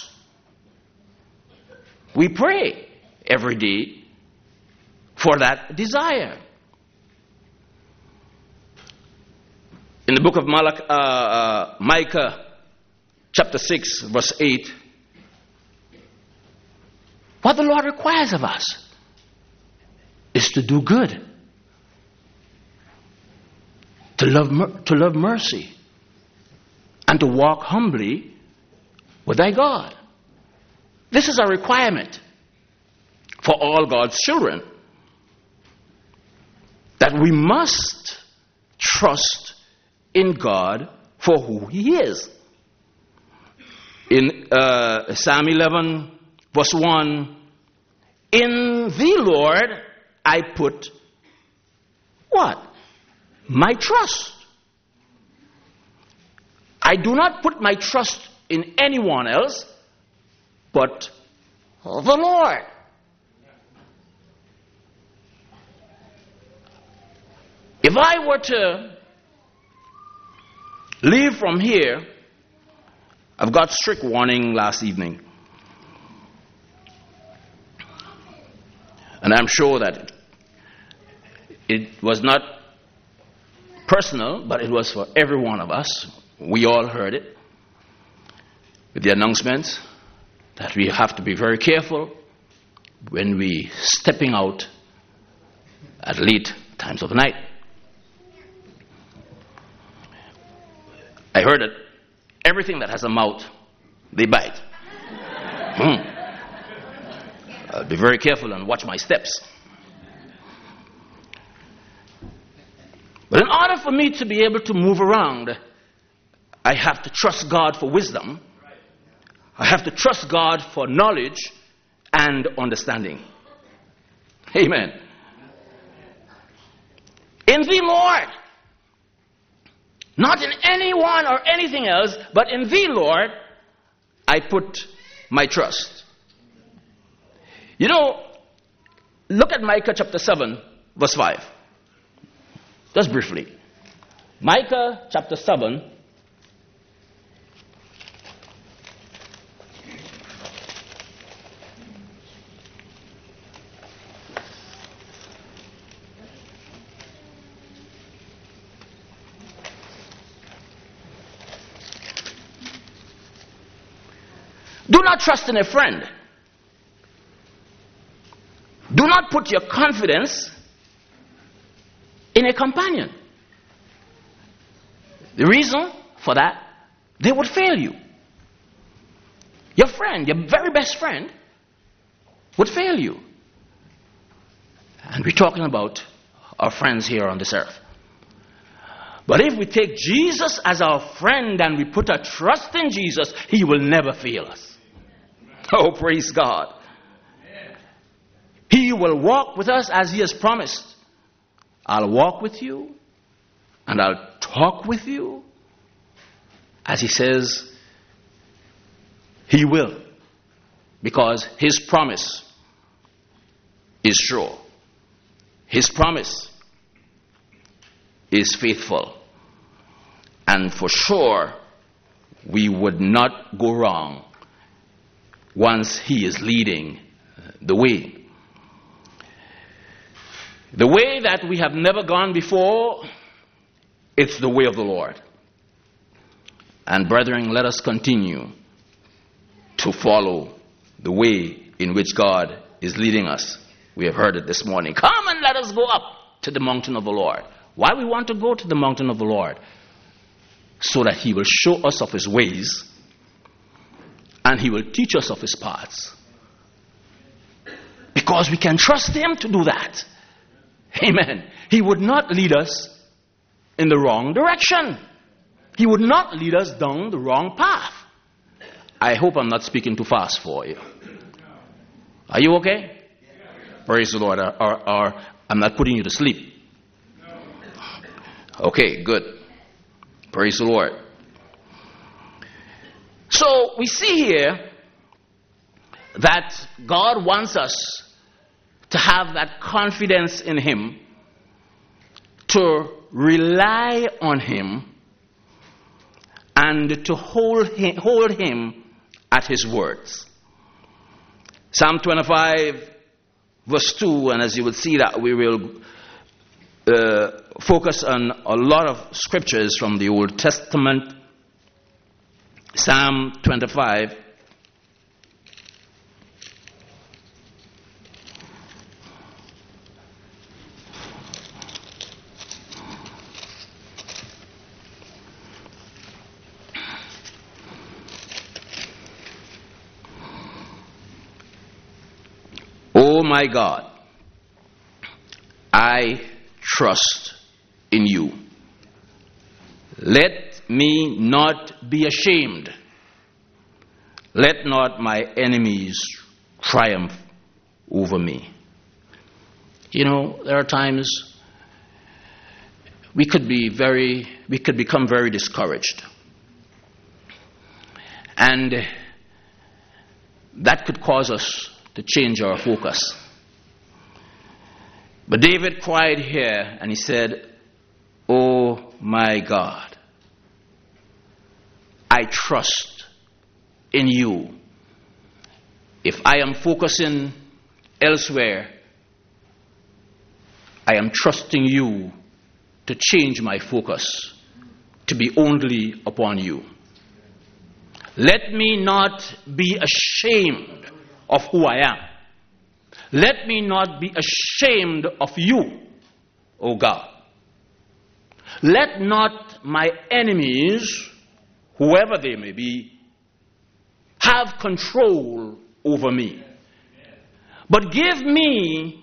We pray every day for that desire. In the book of Malach, uh, uh, Micah, chapter six, verse eight, what the Lord requires of us is to do good, to love, mer- to love mercy, and to walk humbly with thy God. This is a requirement for all God's children, that we must trust in God for who He is. in uh, Psalm eleven, verse one, in thee, Lord, I put what? My trust. I do not put my trust in anyone else but the Lord. If I were to leave from here, I've got strict warning last evening. And I'm sure that it was not personal, but it was for every one of us. We all heard it with the announcements that we have to be very careful when we stepping out at late times of the night. I heard that everything that has a mouth, they bite. Hmm. I'll be very careful and watch my steps. But in order for me to be able to move around, I have to trust God for wisdom. I have to trust God for knowledge and understanding. Amen. In thee, Lord. Not in anyone or anything else, but in thee, Lord, I put my trust. You know, look at Micah chapter seven, verse five. Just briefly. Micah chapter seven. Do not trust in a friend. Do not put your confidence in a companion. The reason for that, they would fail you. Your friend, your very best friend, would fail you. And we're talking about our friends here on this earth. But if we take Jesus as our friend and we put our trust in Jesus, he will never fail us. Oh, praise God. He will walk with us as he has promised. I'll walk with you and I'll talk with you as he says he will, because his promise is sure. His promise is faithful. And for sure, we would not go wrong once he is leading the way. The way that we have never gone before, it's the way of the Lord. And brethren, let us continue to follow the way in which God is leading us. We have heard it this morning. Come and let us go up to the mountain of the Lord. Why we want to go to the mountain of the Lord? So that he will show us of his ways and he will teach us of his paths. Because we can trust him to do that. Amen. He would not lead us in the wrong direction. He would not lead us down the wrong path. I hope I'm not speaking too fast for you. Are you okay? Praise the Lord. Or, or, or I'm not putting you to sleep. Okay, good. Praise the Lord. So we see here that God wants us to have that confidence in him, to rely on him, and to hold him, hold him at his words. Psalm twenty-five, verse two, and as you will see that we will uh, focus on a lot of scriptures from the Old Testament. Psalm twenty-five. Oh my God, I trust in you. Let me not be ashamed. let not my enemies triumph over me. You know, there are times we could be very, we could become very discouraged. And that could cause us to change our focus. But David cried here and he said, "Oh my God, I trust in you. If I am focusing elsewhere, I am trusting you to change my focus to be only upon you. Let me not be ashamed of who I am. Let me not be ashamed of you, O God. Let not my enemies, whoever they may be, have control over me. But give me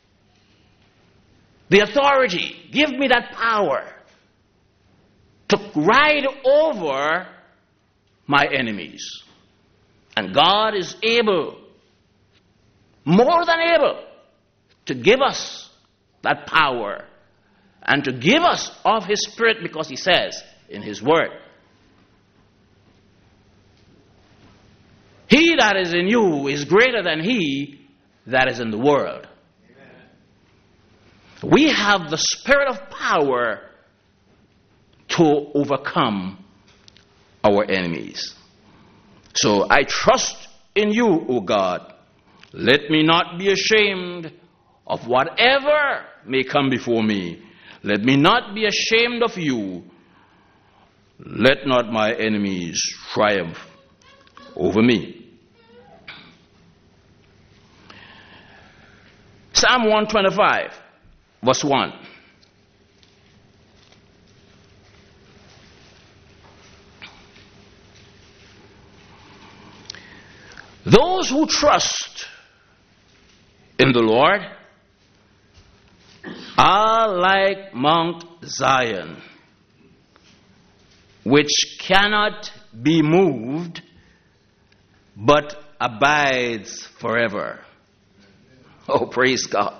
the authority, give me that power to ride over my enemies." And God is able, more than able, to give us that power and to give us of His Spirit, because He says in His Word, "He that is in you is greater than he that is in the world." Amen. We have the spirit of power to overcome our enemies. So I trust in you, O God. Let me not be ashamed of whatever may come before me. Let me not be ashamed of you. Let not my enemies triumph over me. Psalm one twenty-five, verse one. Those who trust in the Lord are like Mount Zion, which cannot be moved, but abides forever. Oh, praise God.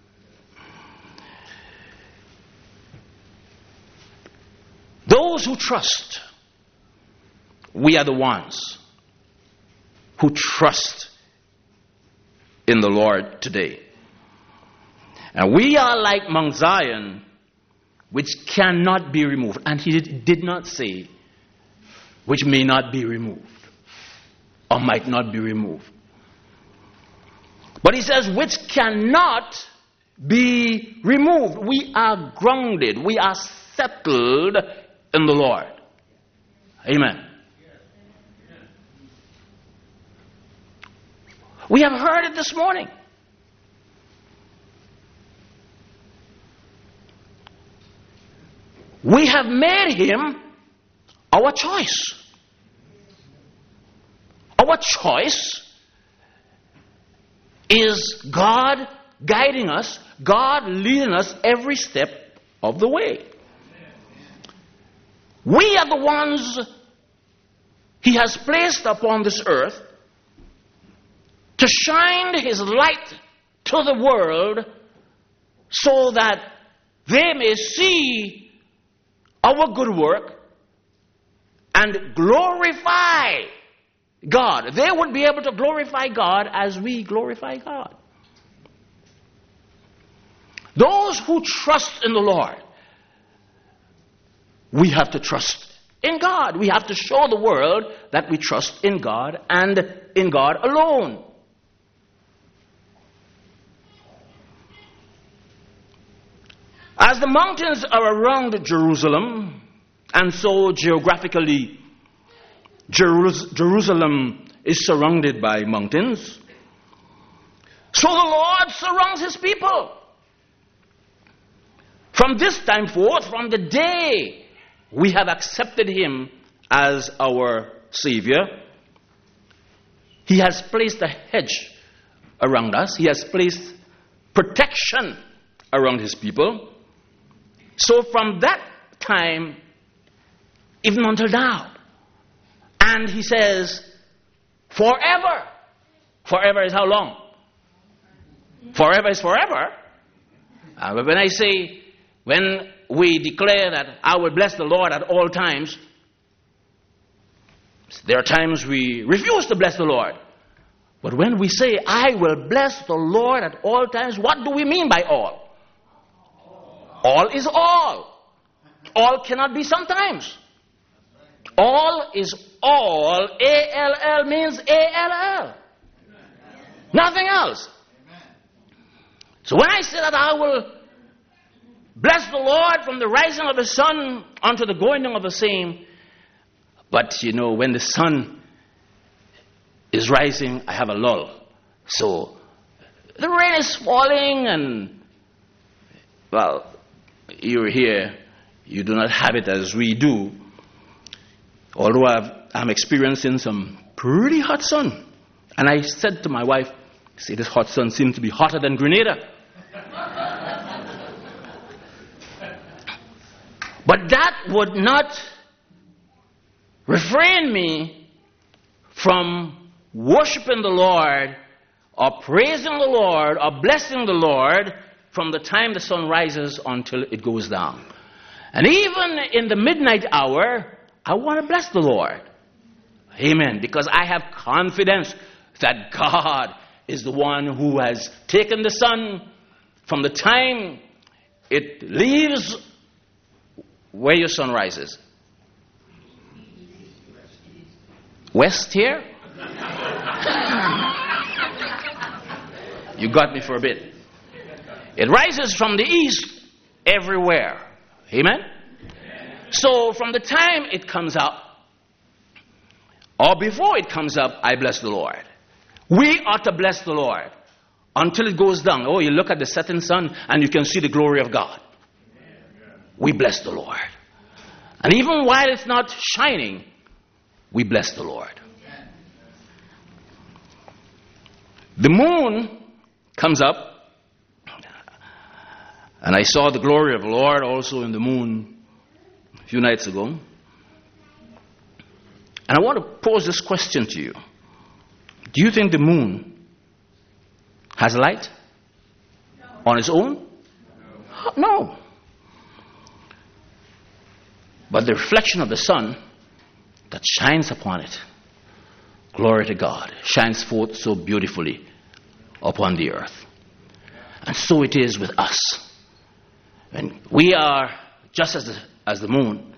Those who trust, we are the ones who trust in the Lord today. And we are like Mount Zion, which cannot be removed. And he did, did not say which may not be removed or might not be removed. But he says which cannot be removed. We are grounded. We are settled in the Lord. Amen. We have heard it this morning. We have made him our choice. Our choice is God guiding us, God leading us every step of the way. We are the ones he has placed upon this earth to shine his light to the world so that they may see our good work and glorify God. They would be able to glorify God as we glorify God. Those who trust in the Lord, we have to trust in God. We have to show the world that we trust in God and in God alone. As the mountains are around Jerusalem, and so geographically Jerus- Jerusalem is surrounded by mountains, so the Lord surrounds his people. From this time forth, from the day we have accepted him as our Savior, he has placed a hedge around us. He has placed protection around his people. So from that time, even until now, and he says, forever. Forever is how long? Forever is forever. Uh, but when I say, when we declare that I will bless the Lord at all times, there are times we refuse to bless the Lord. But when we say, I will bless the Lord at all times, what do we mean by all? All is all. All cannot be sometimes. All is all. A L L means A L L. Nothing else. So when I say that I will bless the Lord from the rising of the sun unto the going down of the same, but you know, when the sun is rising, I have a lull. So the rain is falling, and well, you're here, you do not have it as we do. Although I've, I'm experiencing some pretty hot sun. And I said to my wife, see, this hot sun seems to be hotter than Grenada. But that would not refrain me from worshiping the Lord or praising the Lord or blessing the Lord from the time the sun rises until it goes down. And even in the midnight hour, I want to bless the Lord. Amen. Because I have confidence that God is the one who has taken the sun from the time it leaves where your sun rises. West here? You got me for a bit. It rises from the east everywhere. Amen? So from the time it comes up, or before it comes up, I bless the Lord. We ought to bless the Lord until it goes down. Oh, you look at the setting sun and you can see the glory of God. We bless the Lord. And even while it's not shining, we bless the Lord. The moon comes up, and I saw the glory of the Lord also in the moon a few nights ago. And I want to pose this question to you. Do you think the moon has light on its own? No. But the reflection of the sun that shines upon it, glory to God, shines forth so beautifully upon the earth. And so it is with us. And we are just as the, as the moon.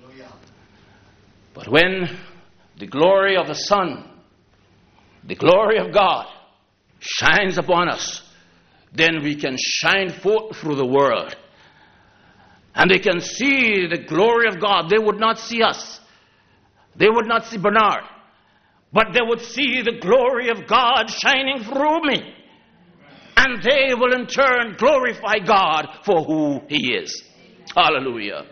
But when the glory of the sun, the glory of God shines upon us, then we can shine forth through the world. And they can see the glory of God. They would not see us. They would not see Bernard. But they would see the glory of God shining through me. And they will in turn glorify God for who He is. Hallelujah.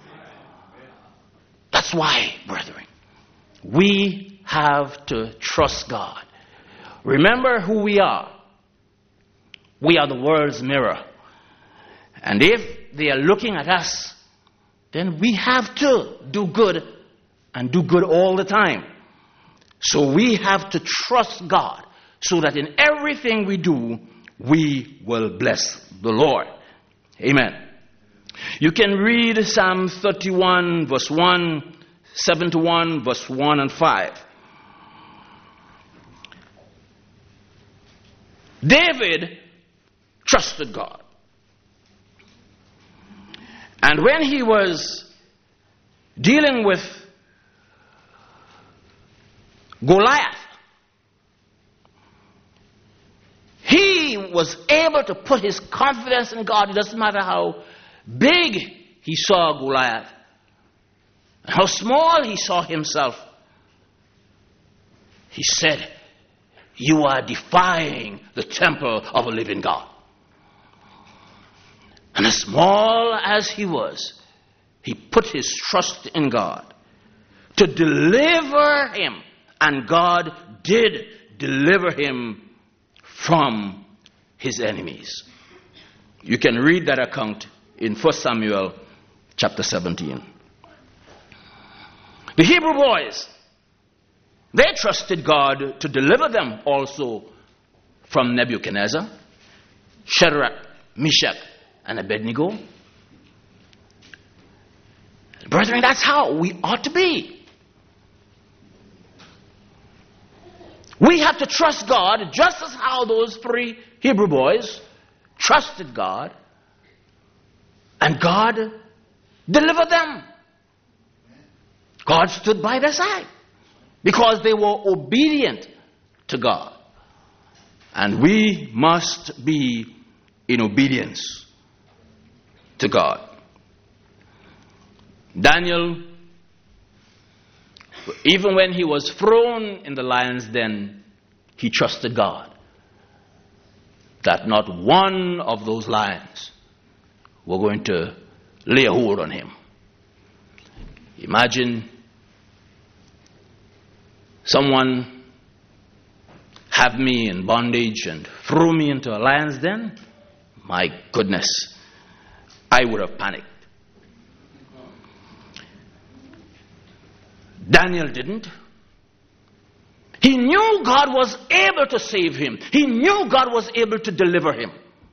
That's why, brethren, we have to trust God. Remember who we are. We are the world's mirror. And if they are looking at us, then we have to do good and do good all the time. So we have to trust God so that in everything we do, we will bless the Lord. Amen. You can read Psalm thirty-one, verse one, seventy-one, verse one and five. David trusted God. And when he was dealing with Goliath, he was able to put his confidence in God. It doesn't matter how big he saw Goliath, how small he saw himself. He said, "You are defying the temple of a living God." And as small as he was, he put his trust in God to deliver him. And God did deliver him from his enemies. You can read that account in First Samuel chapter seventeen. The Hebrew boys They trusted God to deliver them also from Nebuchadnezzar, Shadrach, Meshach, and Abednego. Brethren, that's how we ought to be. We have to trust God just as how those three Hebrew boys trusted God, and God delivered them. God stood by their side because they were obedient to God. And we must be in obedience to God. Daniel, even when he was thrown in the lion's den, he trusted God that not one of those lions were going to lay a hold on him. Imagine someone have me in bondage and throw me into a lion's den. My goodness, I would have panicked. Daniel didn't. He knew God was able to save him. He knew God was able to deliver him.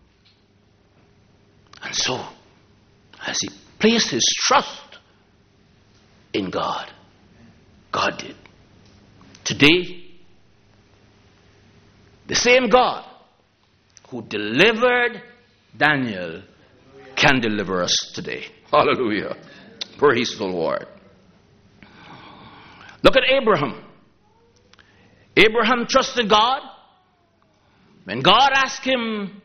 And so, as he placed his trust in God, God did. Today, the same God who delivered Daniel can deliver us today. Hallelujah. Praise the Lord. Look at Abraham. Abraham trusted God. When God asked him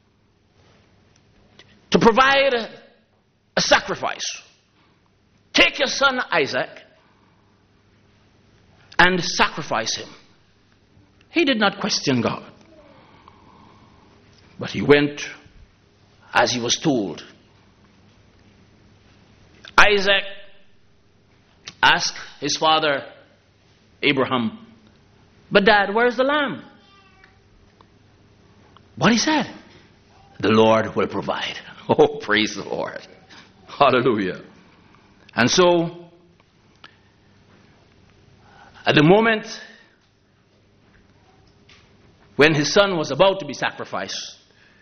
to provide a sacrifice, take your son Isaac and sacrifice him. He did not question God, but he went as he was told. Isaac asked his father Abraham, "But Dad, where's the lamb?" What he said, "The Lord will provide." Oh, praise the Lord. Hallelujah. And so, at the moment when his son was about to be sacrificed,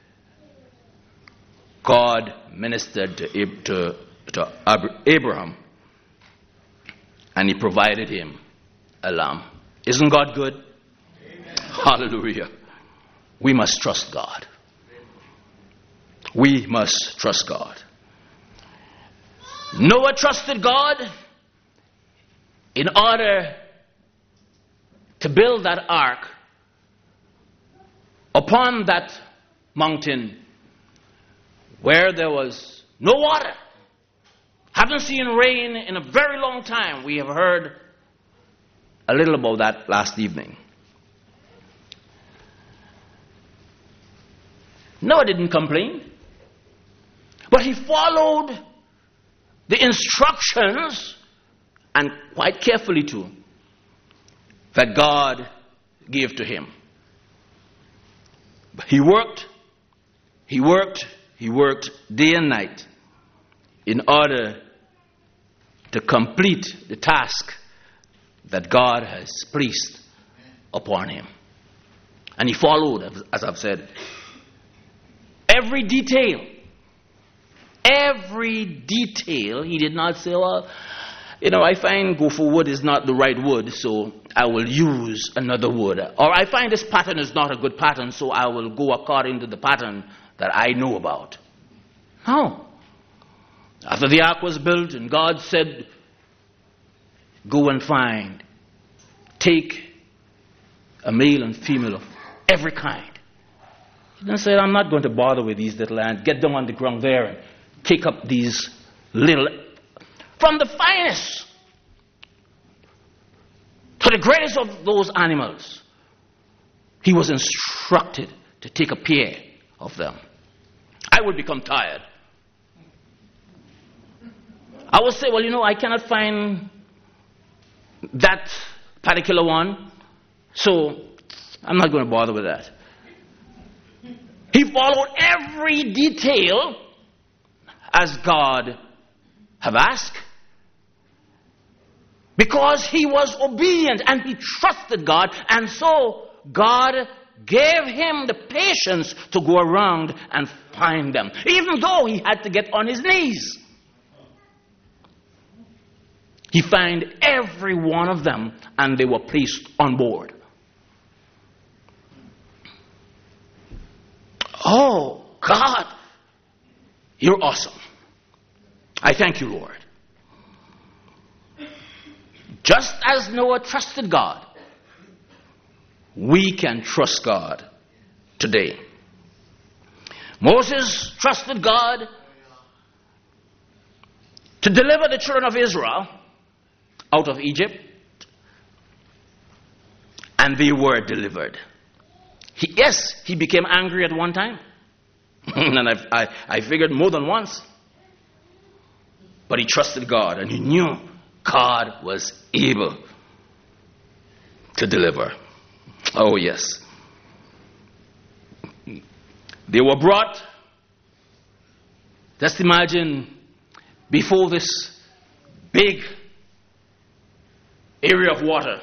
God ministered to, Ab- to, to Ab- Abraham, and he provided him a lamb. Isn't God good? Amen. Hallelujah. We must trust God. We must trust God. Noah trusted God in order to build that ark upon that mountain where there was no water. Haven't seen rain in a very long time. We have heard a little about that last evening. Noah didn't complain, but he followed the instructions, and quite carefully too, that God gave to him. He worked, he worked, he worked day and night in order to complete the task that God has placed upon him. And he followed, as I've said, every detail. Every detail. He did not say, well, you know, I find gopher wood is not the right wood, so I will use another wood. Or I find this pattern is not a good pattern, so I will go according to the pattern that I know about. No. After the ark was built and God said, go and find, take a male and female of every kind. He didn't say, I'm not going to bother with these little ants. Get them on the ground there and take up these little, from the finest to the greatest of those animals. He was instructed to take a pair of them. I would become tired. I would say, well, you know, I cannot find that particular one, so I'm not going to bother with that. He followed every detail as God have asked. Because he was obedient and he trusted God, and so God gave him the patience to go around and find them, even though he had to get on his knees. He found every one of them, and they were placed on board. Oh, God, you're awesome. I thank you, Lord. Just as Noah trusted God, we can trust God today. Moses trusted God to deliver the children of Israel out of Egypt, and they were delivered. He, yes, he became angry at one time, and I, I, I figured more than once, but he trusted God, and he knew God was able to deliver. Oh, yes. They were brought, just imagine, before this big area of water.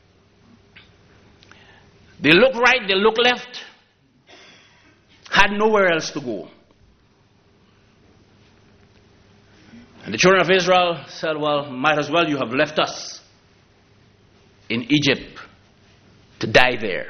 They looked right, they looked left, had nowhere else to go. And the children of Israel said, well, might as well you have left us in Egypt to die there.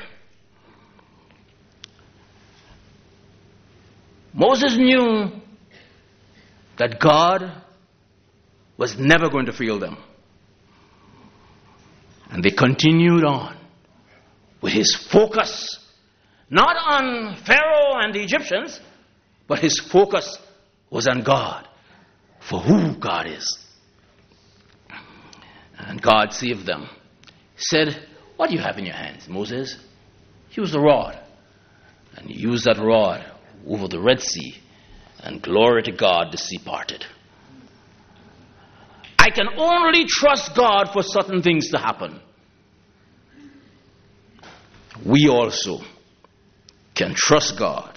Moses knew that God was never going to fail them. And they continued on with his focus, not on Pharaoh and the Egyptians, but his focus was on God, for who God is. And God saved them. He said, what do you have in your hands, Moses? Use the rod. And he used that rod over the Red Sea, and glory to God, the sea parted. I can only trust God for certain things to happen. We also can trust God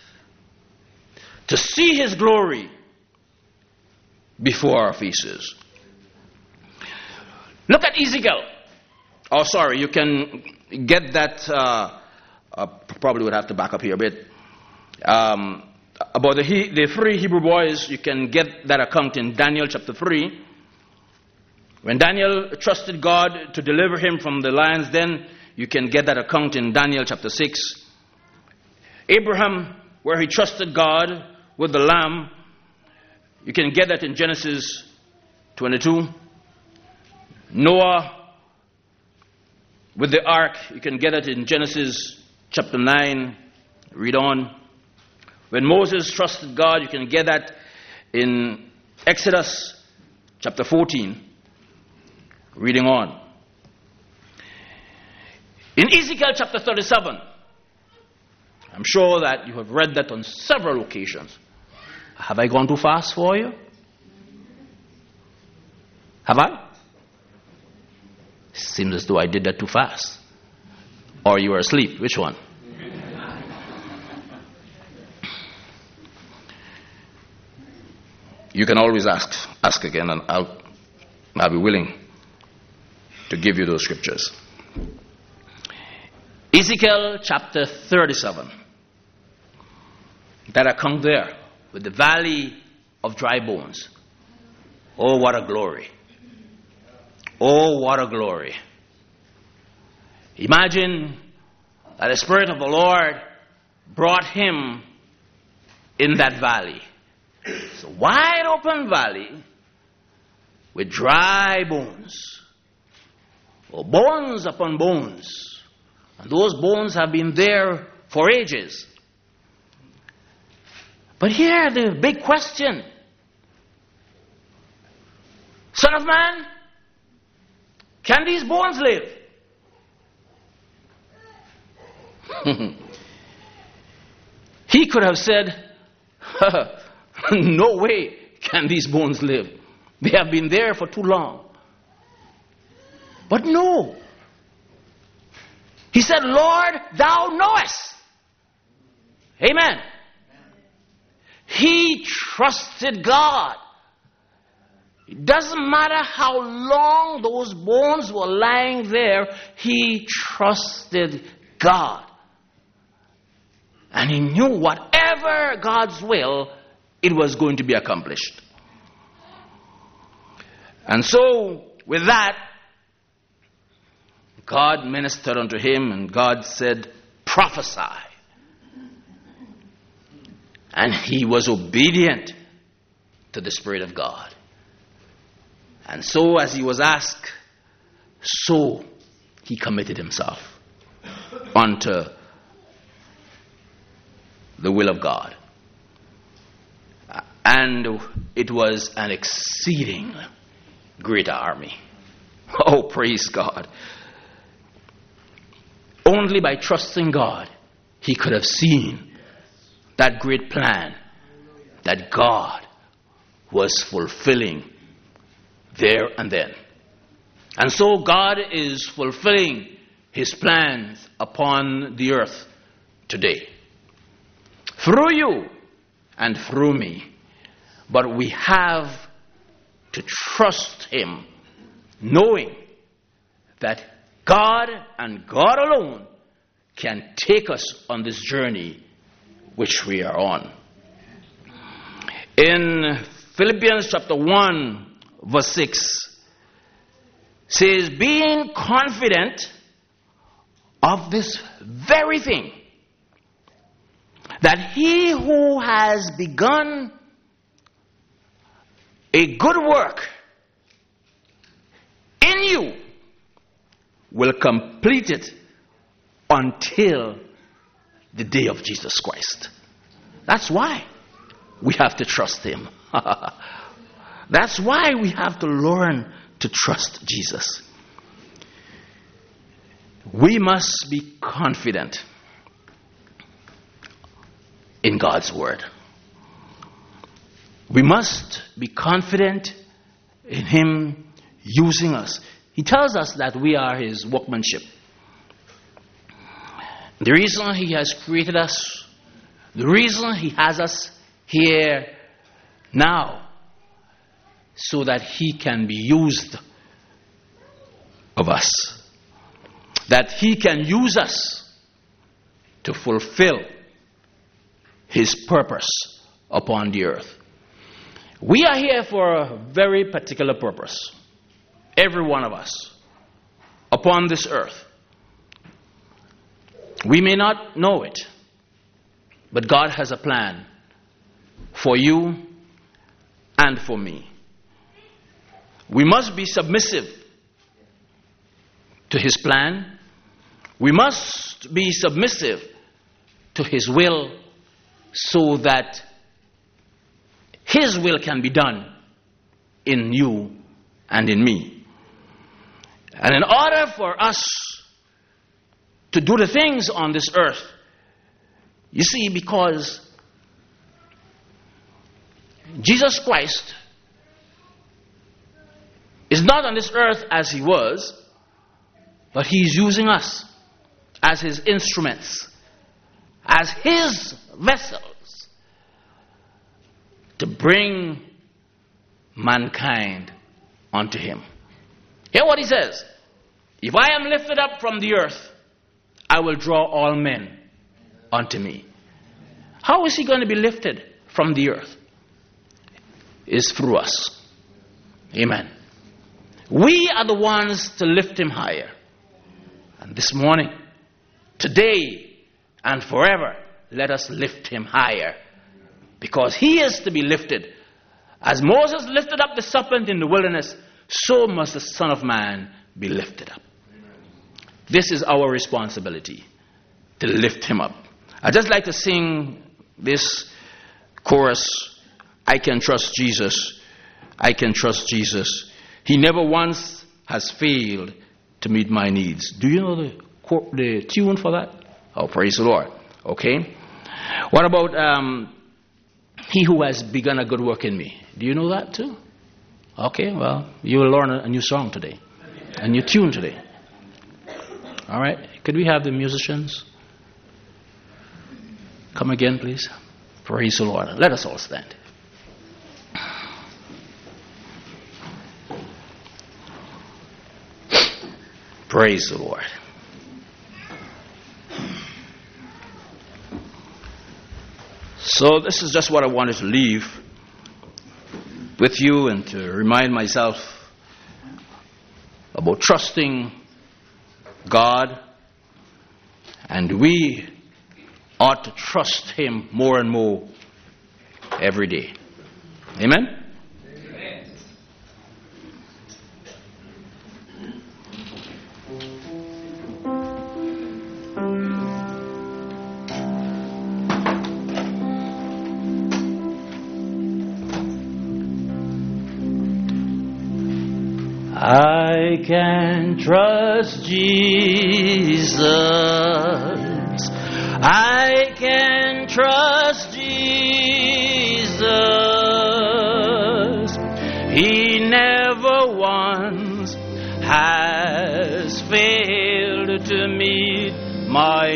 to see his glory before our faces. Look at Ezekiel. Oh, sorry, you can get that. Uh, uh, probably would have to back up here a bit. Um, about the, he, the three Hebrew boys, you can get that account in Daniel chapter three. When Daniel trusted God to deliver him from the lions, then you can get that account in Daniel chapter six. Abraham, where he trusted God with the lamb, you can get that in Genesis twenty-two. Noah with the ark, you can get it in Genesis chapter nine. Read on. When Moses trusted God, you can get that in Exodus chapter fourteen. Reading on. In Ezekiel chapter thirty-seven, I'm sure that you have read that on several occasions. Have I gone too fast for you? Have I? Seems as though I did that too fast. Or you were asleep. Which one? You can always ask ask again, and I'll, I'll be willing to give you those scriptures. Ezekiel chapter thirty-seven. That account there with the valley of dry bones. Oh, what a glory. Oh, what a glory. Imagine that the Spirit of the Lord brought him in that valley. It's a wide open valley with dry bones. Oh, bones upon bones. And those bones have been there for ages. But here the big question. Son of man, can these bones live? He could have said, no way can these bones live. They have been there for too long. But no. He said, Lord, thou knowest. Amen. He trusted God. It doesn't matter how long those bones were lying there, he trusted God. And he knew whatever God's will, it was going to be accomplished. And so, with that, God ministered unto him, and God said, prophesy. And he was obedient to the Spirit of God. And so, as he was asked, so he committed himself unto the will of God. And it was an exceeding great army. Oh, praise God. Only by trusting God, he could have seen that great plan that God was fulfilling there and then. And so God is fulfilling his plans upon the earth today. Through you and through me. But we have to trust him, knowing that God and God alone can take us on this journey which we are on. In Philippians chapter one, verse six, says, being confident of this very thing, that he who has begun a good work in you will complete it until the day of Jesus Christ. That's why we have to trust him. That's why we have to learn to trust Jesus. We must be confident in God's word. We must be confident in him using us. He tells us that we are his workmanship. The reason he has created us, the reason he has us here now, so that he can be used of us. That he can use us to fulfill his purpose upon the earth. We are here for a very particular purpose. Every one of us upon this earth. We may not know it, but God has a plan for you and for me. We must be submissive to his plan. We must be submissive to his will, so that his will can be done in you and in me. And in order for us to do the things on this earth, you see, because Jesus Christ is not on this earth as he was, but he's using us as his instruments, as his vessels, to bring mankind unto him. Hear what he says. If I am lifted up from the earth, I will draw all men unto me. How is he going to be lifted from the earth? Is through us. Amen. We are the ones to lift him higher. And this morning, today, and forever, let us lift him higher. Because he is to be lifted. As Moses lifted up the serpent in the wilderness, so must the Son of Man be lifted up. This is our responsibility, to lift him up. I'd just like to sing this chorus. I can trust Jesus. I can trust Jesus. He never once has failed to meet my needs. Do you know the, the tune for that? Oh, praise the Lord. Okay. What about um, he who has begun a good work in me? Do you know that too? Okay, well, you will learn a, a new song today. A new tune today. All right. Could we have the musicians come again, please? Praise the Lord. Let us all stand. Praise the Lord. So this is just what I wanted to leave with you and to remind myself about trusting God, and we ought to trust Him more and more every day. Amen? Amen. I can trust Jesus. I can trust Jesus. He never once has failed to meet my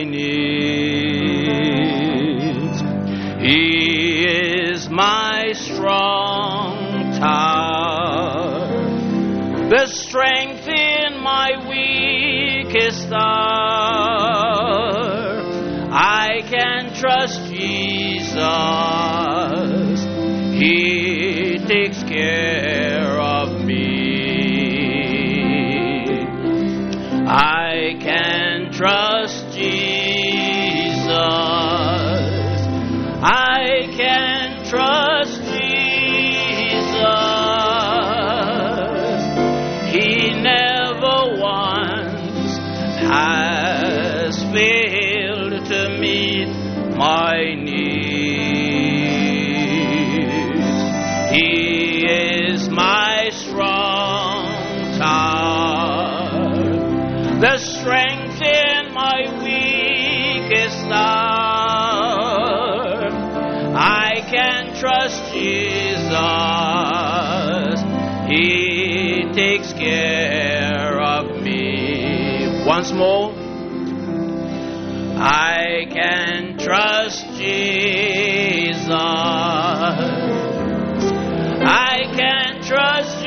needs. He is my strong tower, the strength in my weakest hour. I can trust Jesus. He takes care of me. I can trust Jesus. I can trust Jesus. He never once has failed to meet my needs. He is my strong tower, the strength in my weakest hour. I can trust Jesus. He takes care of me. Once more. I can trust Jesus. I can trust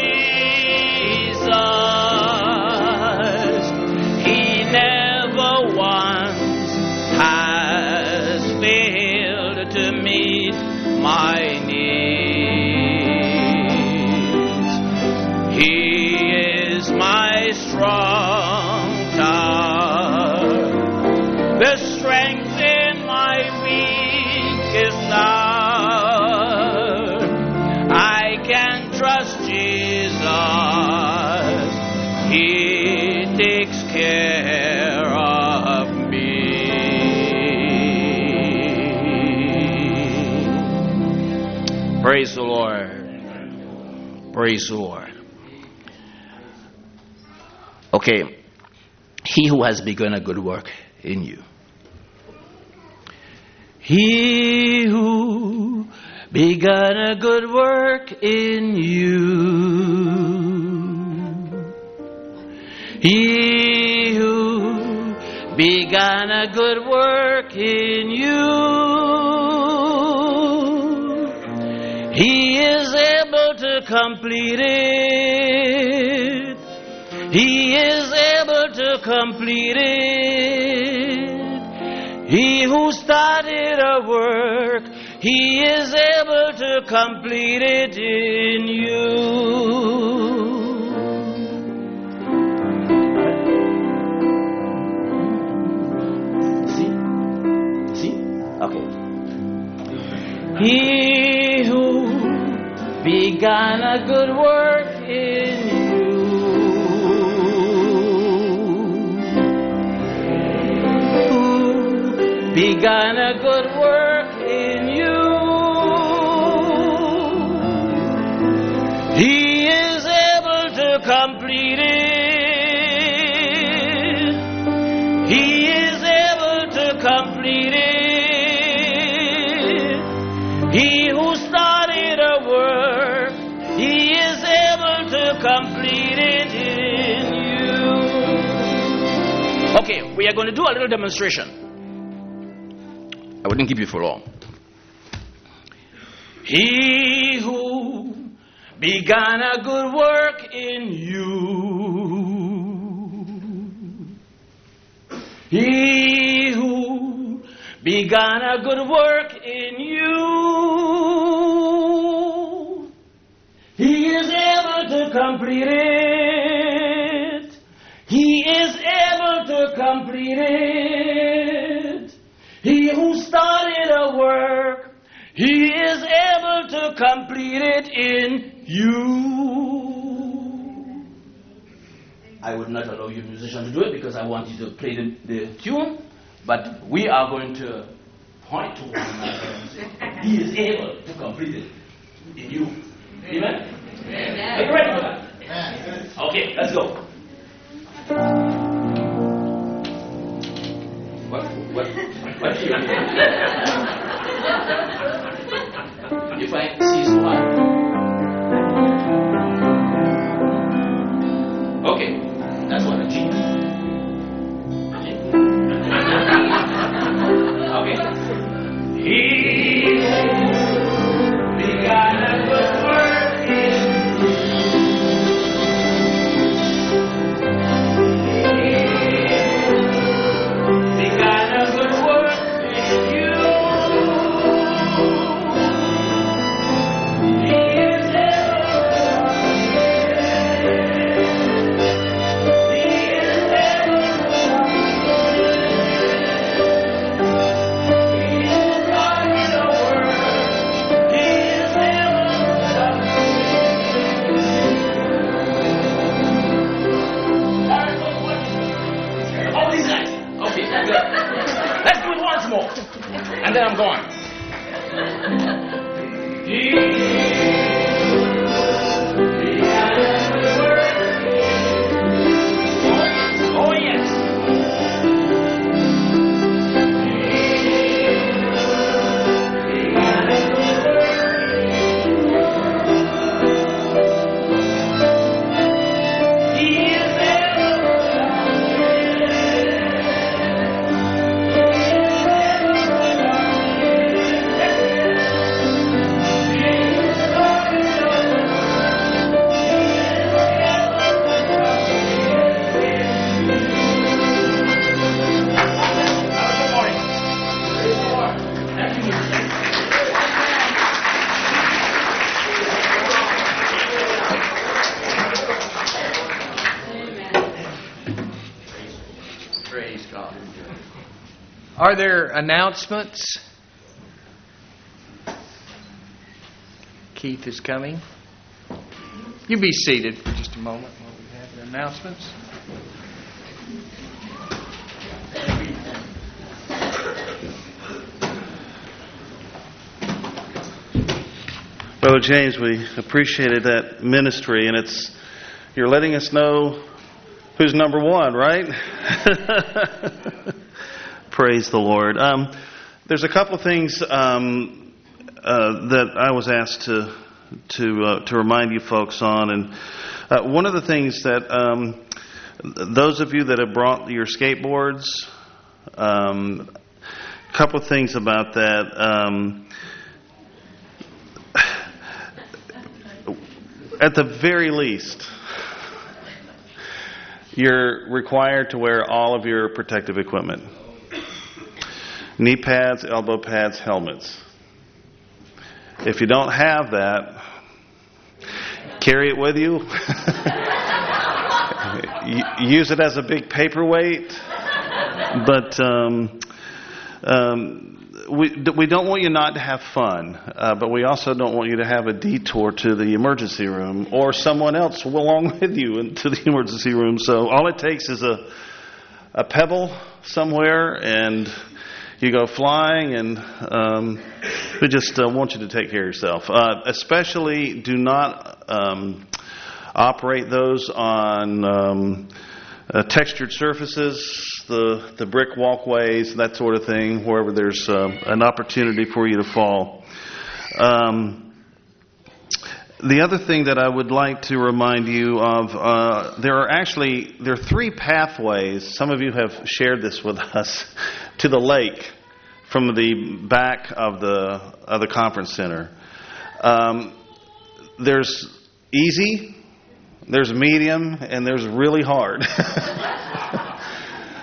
Jesus. He never once has failed to meet my needs. He is my strong tower, the strength in my weakest hour. I can trust Jesus. He takes care of me. Praise the Lord. Praise the Lord. Okay. He who has begun a good work in you. He who begun a good work in you. He who began a good work in you. He is able to complete it. He is able to complete it. He who started a work, He is able to complete it in you. See? See? Okay. He who began a good work in you. Began a good work in you. He is able to complete it. He is able to complete it. He who started a work, He is able to complete it in you. Okay, we are going to do a little demonstration. I wouldn't keep you for long. He who began a good work in you, He who began a good work in you, He is able to complete it. He is able to complete it. He who started a work, He is able to complete it in you. I would not allow you musicians to do it because I want you to play the, the tune, but we are going to point to one another and say, He is able to complete it in you. Amen? Amen. Are you ready for that? Amen. Okay, let's go. What? What? What do you do? If I see so hard. Okay, that's what a G. Okay. He began a good work in He began a good work in you. He is able He is able He is starting a work. He is able All these guys. Okay, good. Let's do it once more. And then I'm going. He began a good work. Oh, yes. He began a good work. He is able Praise God. Are there announcements? Keith is coming. You be seated for just a moment while we have the announcements. Brother James, we appreciated that ministry, and it's you're letting us know who's number one, right? Praise the Lord. Um, there's a couple of things um, uh, that I was asked to to uh, to remind you folks on, and uh, one of the things that um, those of you that have brought your skateboards, um, a couple of things about that. Um, At the very least, you're required to wear all of your protective equipment. Knee pads, elbow pads, helmets. If you don't have that, carry it with you. Use it as a big paperweight. But um, um, we we don't want you not to have fun, uh, but we also don't want you to have a detour to the emergency room or someone else along with you into the emergency room. So all it takes is a a pebble somewhere, and you go flying. And um, we just uh, want you to take care of yourself. Uh, especially, do not um, operate those on um, uh, textured surfaces. The, the brick walkways, that sort of thing, wherever there's uh, an opportunity for you to fall. Um, the other thing that I would like to remind you of, uh, there are actually there are three pathways. Some of you have shared this with us to the lake from the back of the of the conference center. Um, there's easy, there's medium, and there's really hard.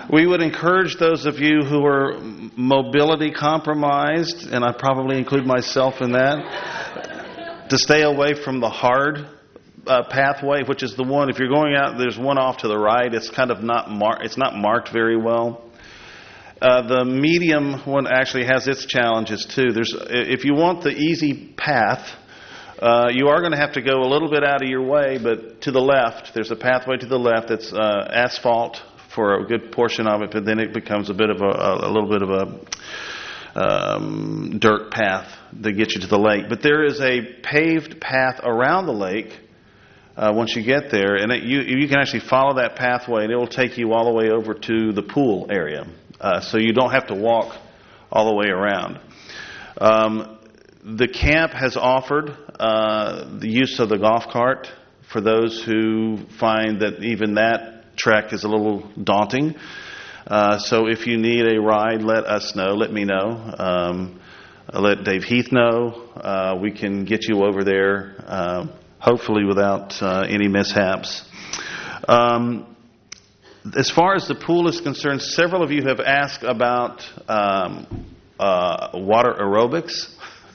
We would encourage those of you who are mobility compromised, and I probably include myself in that, to stay away from the hard uh, pathway, which is the one, if you're going out, there's one off to the right. It's kind of not mar- it's not marked very well. Uh, the medium one actually has its challenges too. There's, if you want the easy path, uh, you are going to have to go a little bit out of your way, but to the left, there's a pathway to the left that's uh, asphalt for a good portion of it, but then it becomes a bit of a, a, a little bit of a um, dirt path that gets you to the lake. But there is a paved path around the lake uh, once you get there, and it, you you can actually follow that pathway, and it will take you all the way over to the pool area. Uh, so you don't have to walk all the way around. Um, the camp has offered uh, the use of the golf cart for those who find that even that trek is a little daunting. Uh, so if you need a ride, let us know. Let me know. Um, let Dave Heath know. Uh, we can get you over there, uh, hopefully without uh, any mishaps. Um, As far as the pool is concerned, several of you have asked about um, uh, water aerobics.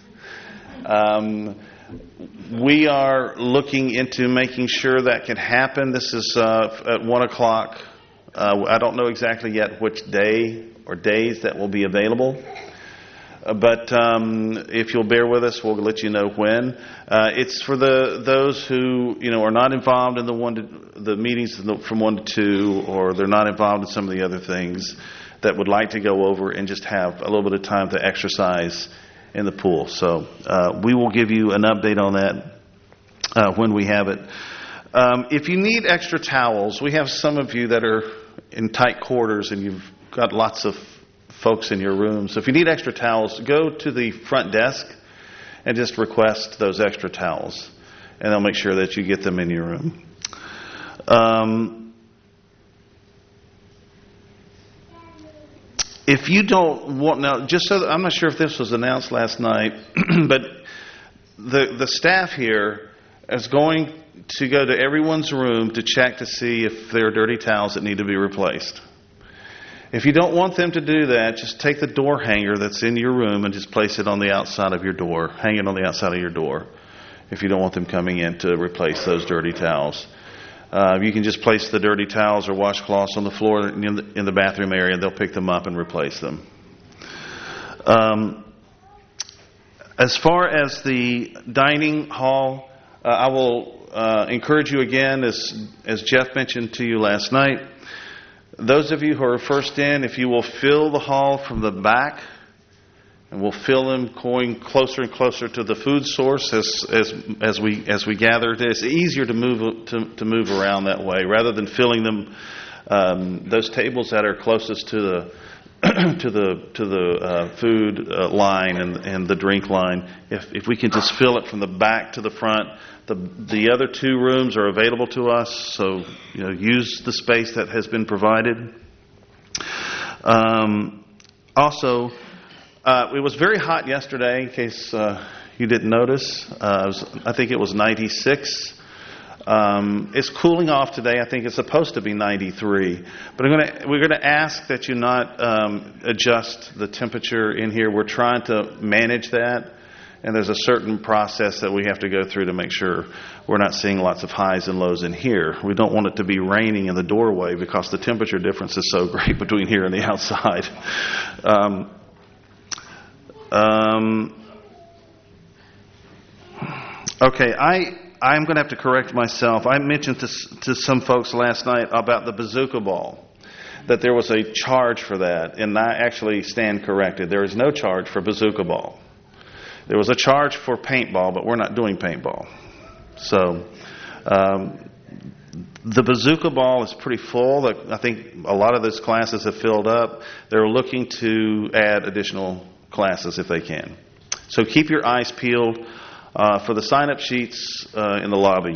um, we are looking into making sure that can happen. This is uh, at one o'clock. Uh, I don't know exactly yet which day or days that will be available. Uh, but um, if you'll bear with us, we'll let you know when. Uh, it's for the those who you know are not involved in the one to, the meetings from one to two, or they're not involved in some of the other things, that would like to go over and just have a little bit of time to exercise in the pool. So uh, we will give you an update on that uh, when we have it. Um, if you need extra towels, we have some of you that are in tight quarters and you've got lots of folks in your room. So if you need extra towels, go to the front desk and just request those extra towels, and they'll make sure that you get them in your room. Um, if you don't want, now, just so that, I'm not sure if this was announced last night, but the the staff here is going to go to everyone's room to check to see if there are dirty towels that need to be replaced. If you don't want them to do that, just take the door hanger that's in your room and just place it on the outside of your door. Hang it on the outside of your door if you don't want them coming in to replace those dirty towels. Uh, you can just place the dirty towels or washcloths on the floor in the, in the bathroom area, and they'll pick them up and replace them. Um, as far as the dining hall, uh, I will uh, encourage you again, as, as Jeff mentioned to you last night, those of you who are first in, if you will fill the hall from the back, and we'll fill them going closer and closer to the food source as as as we as we gather. It's easier to move to, to move around that way rather than filling them. Um, those tables that are closest to the to the to the uh, food uh, line and and the drink line. If if we can just fill it from the back to the front. The the other two rooms are available to us, so you know, use the space that has been provided. Um, also, uh, it was very hot yesterday. In case uh, you didn't notice, uh, it was, I think it was ninety-six. Um, it's cooling off today. I think it's supposed to be ninety-three. But I'm gonna, we're going to ask that you not um, adjust the temperature in here. We're trying to manage that. And there's a certain process that we have to go through to make sure we're not seeing lots of highs and lows in here. We don't want it to be raining in the doorway because the temperature difference is so great between here and the outside. Um, um, okay, I, I'm going to have to correct myself. I mentioned to, to some folks last night about the bazooka ball, that there was a charge for that, and I actually stand corrected. There is no charge for bazooka ball. There was a charge for paintball, but we're not doing paintball. So um, the bazooka ball is pretty full. I think a lot of those classes have filled up. They're looking to add additional classes if they can. So keep your eyes peeled uh, for the sign-up sheets uh, in the lobby.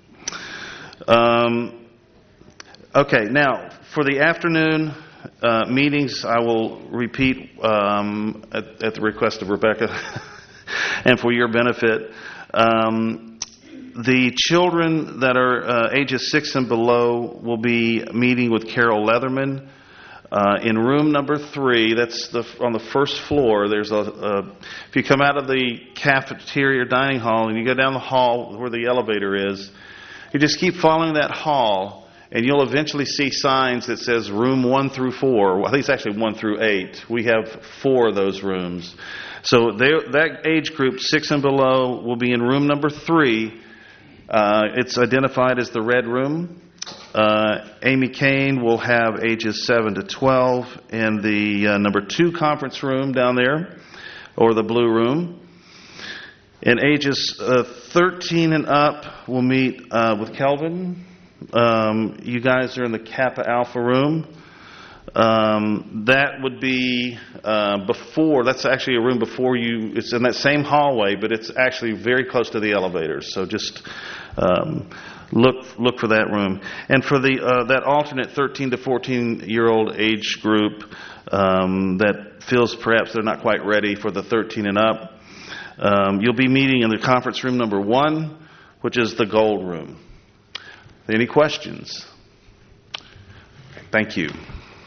Um, okay, now for the afternoon uh, meetings, I will repeat um, at, at the request of Rebecca. And for your benefit, um, the children that are uh, ages six and below will be meeting with Carol Leatherman Uh, in room number three, that's the, on the first floor, there's a, a, if you come out of the cafeteria dining hall and you go down the hall where the elevator is, you just keep following that hall and you'll eventually see signs that says room one through four. Well, I think it's actually one through eight. We have four of those rooms. So they, that age group, six and below, will be in room number three. Uh, it's identified as the red room. Uh, Amy Kane will have ages seven to twelve in the uh, number two conference room down there, or the blue room. And ages uh, thirteen and up will meet uh, with Kelvin. Um, you guys are in the Kappa Alpha room. Um, that would be uh, before, that's actually a room before you, it's in that same hallway, but it's actually very close to the elevators. So just um, look look for that room. And for the uh, that alternate thirteen to fourteen year old age group um, that feels perhaps they're not quite ready for the thirteen and up, um, you'll be meeting in the conference room number one, which is the gold room. Any questions? Thank you.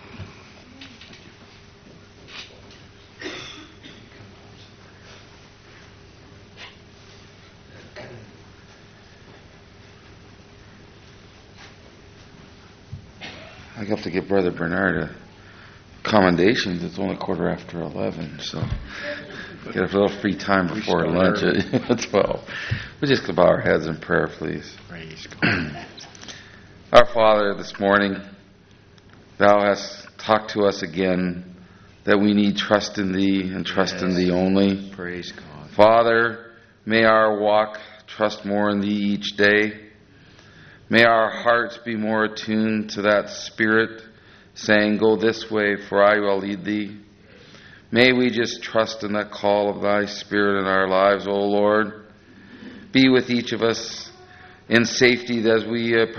I have to give Brother Bernard a commendations. It's only quarter after eleven, so get a little free time before lunch at twelve. We just bow our heads in prayer, please. Praise God. Our Father, this morning, Thou hast talked to us again that we need trust in Thee and trust yes. in Thee only. Praise God. Father, may our walk trust more in Thee each day. May our hearts be more attuned to that Spirit saying, go this way, for I will lead thee. May we just trust in that call of Thy Spirit in our lives, O Lord. Be with each of us in safety as we uh,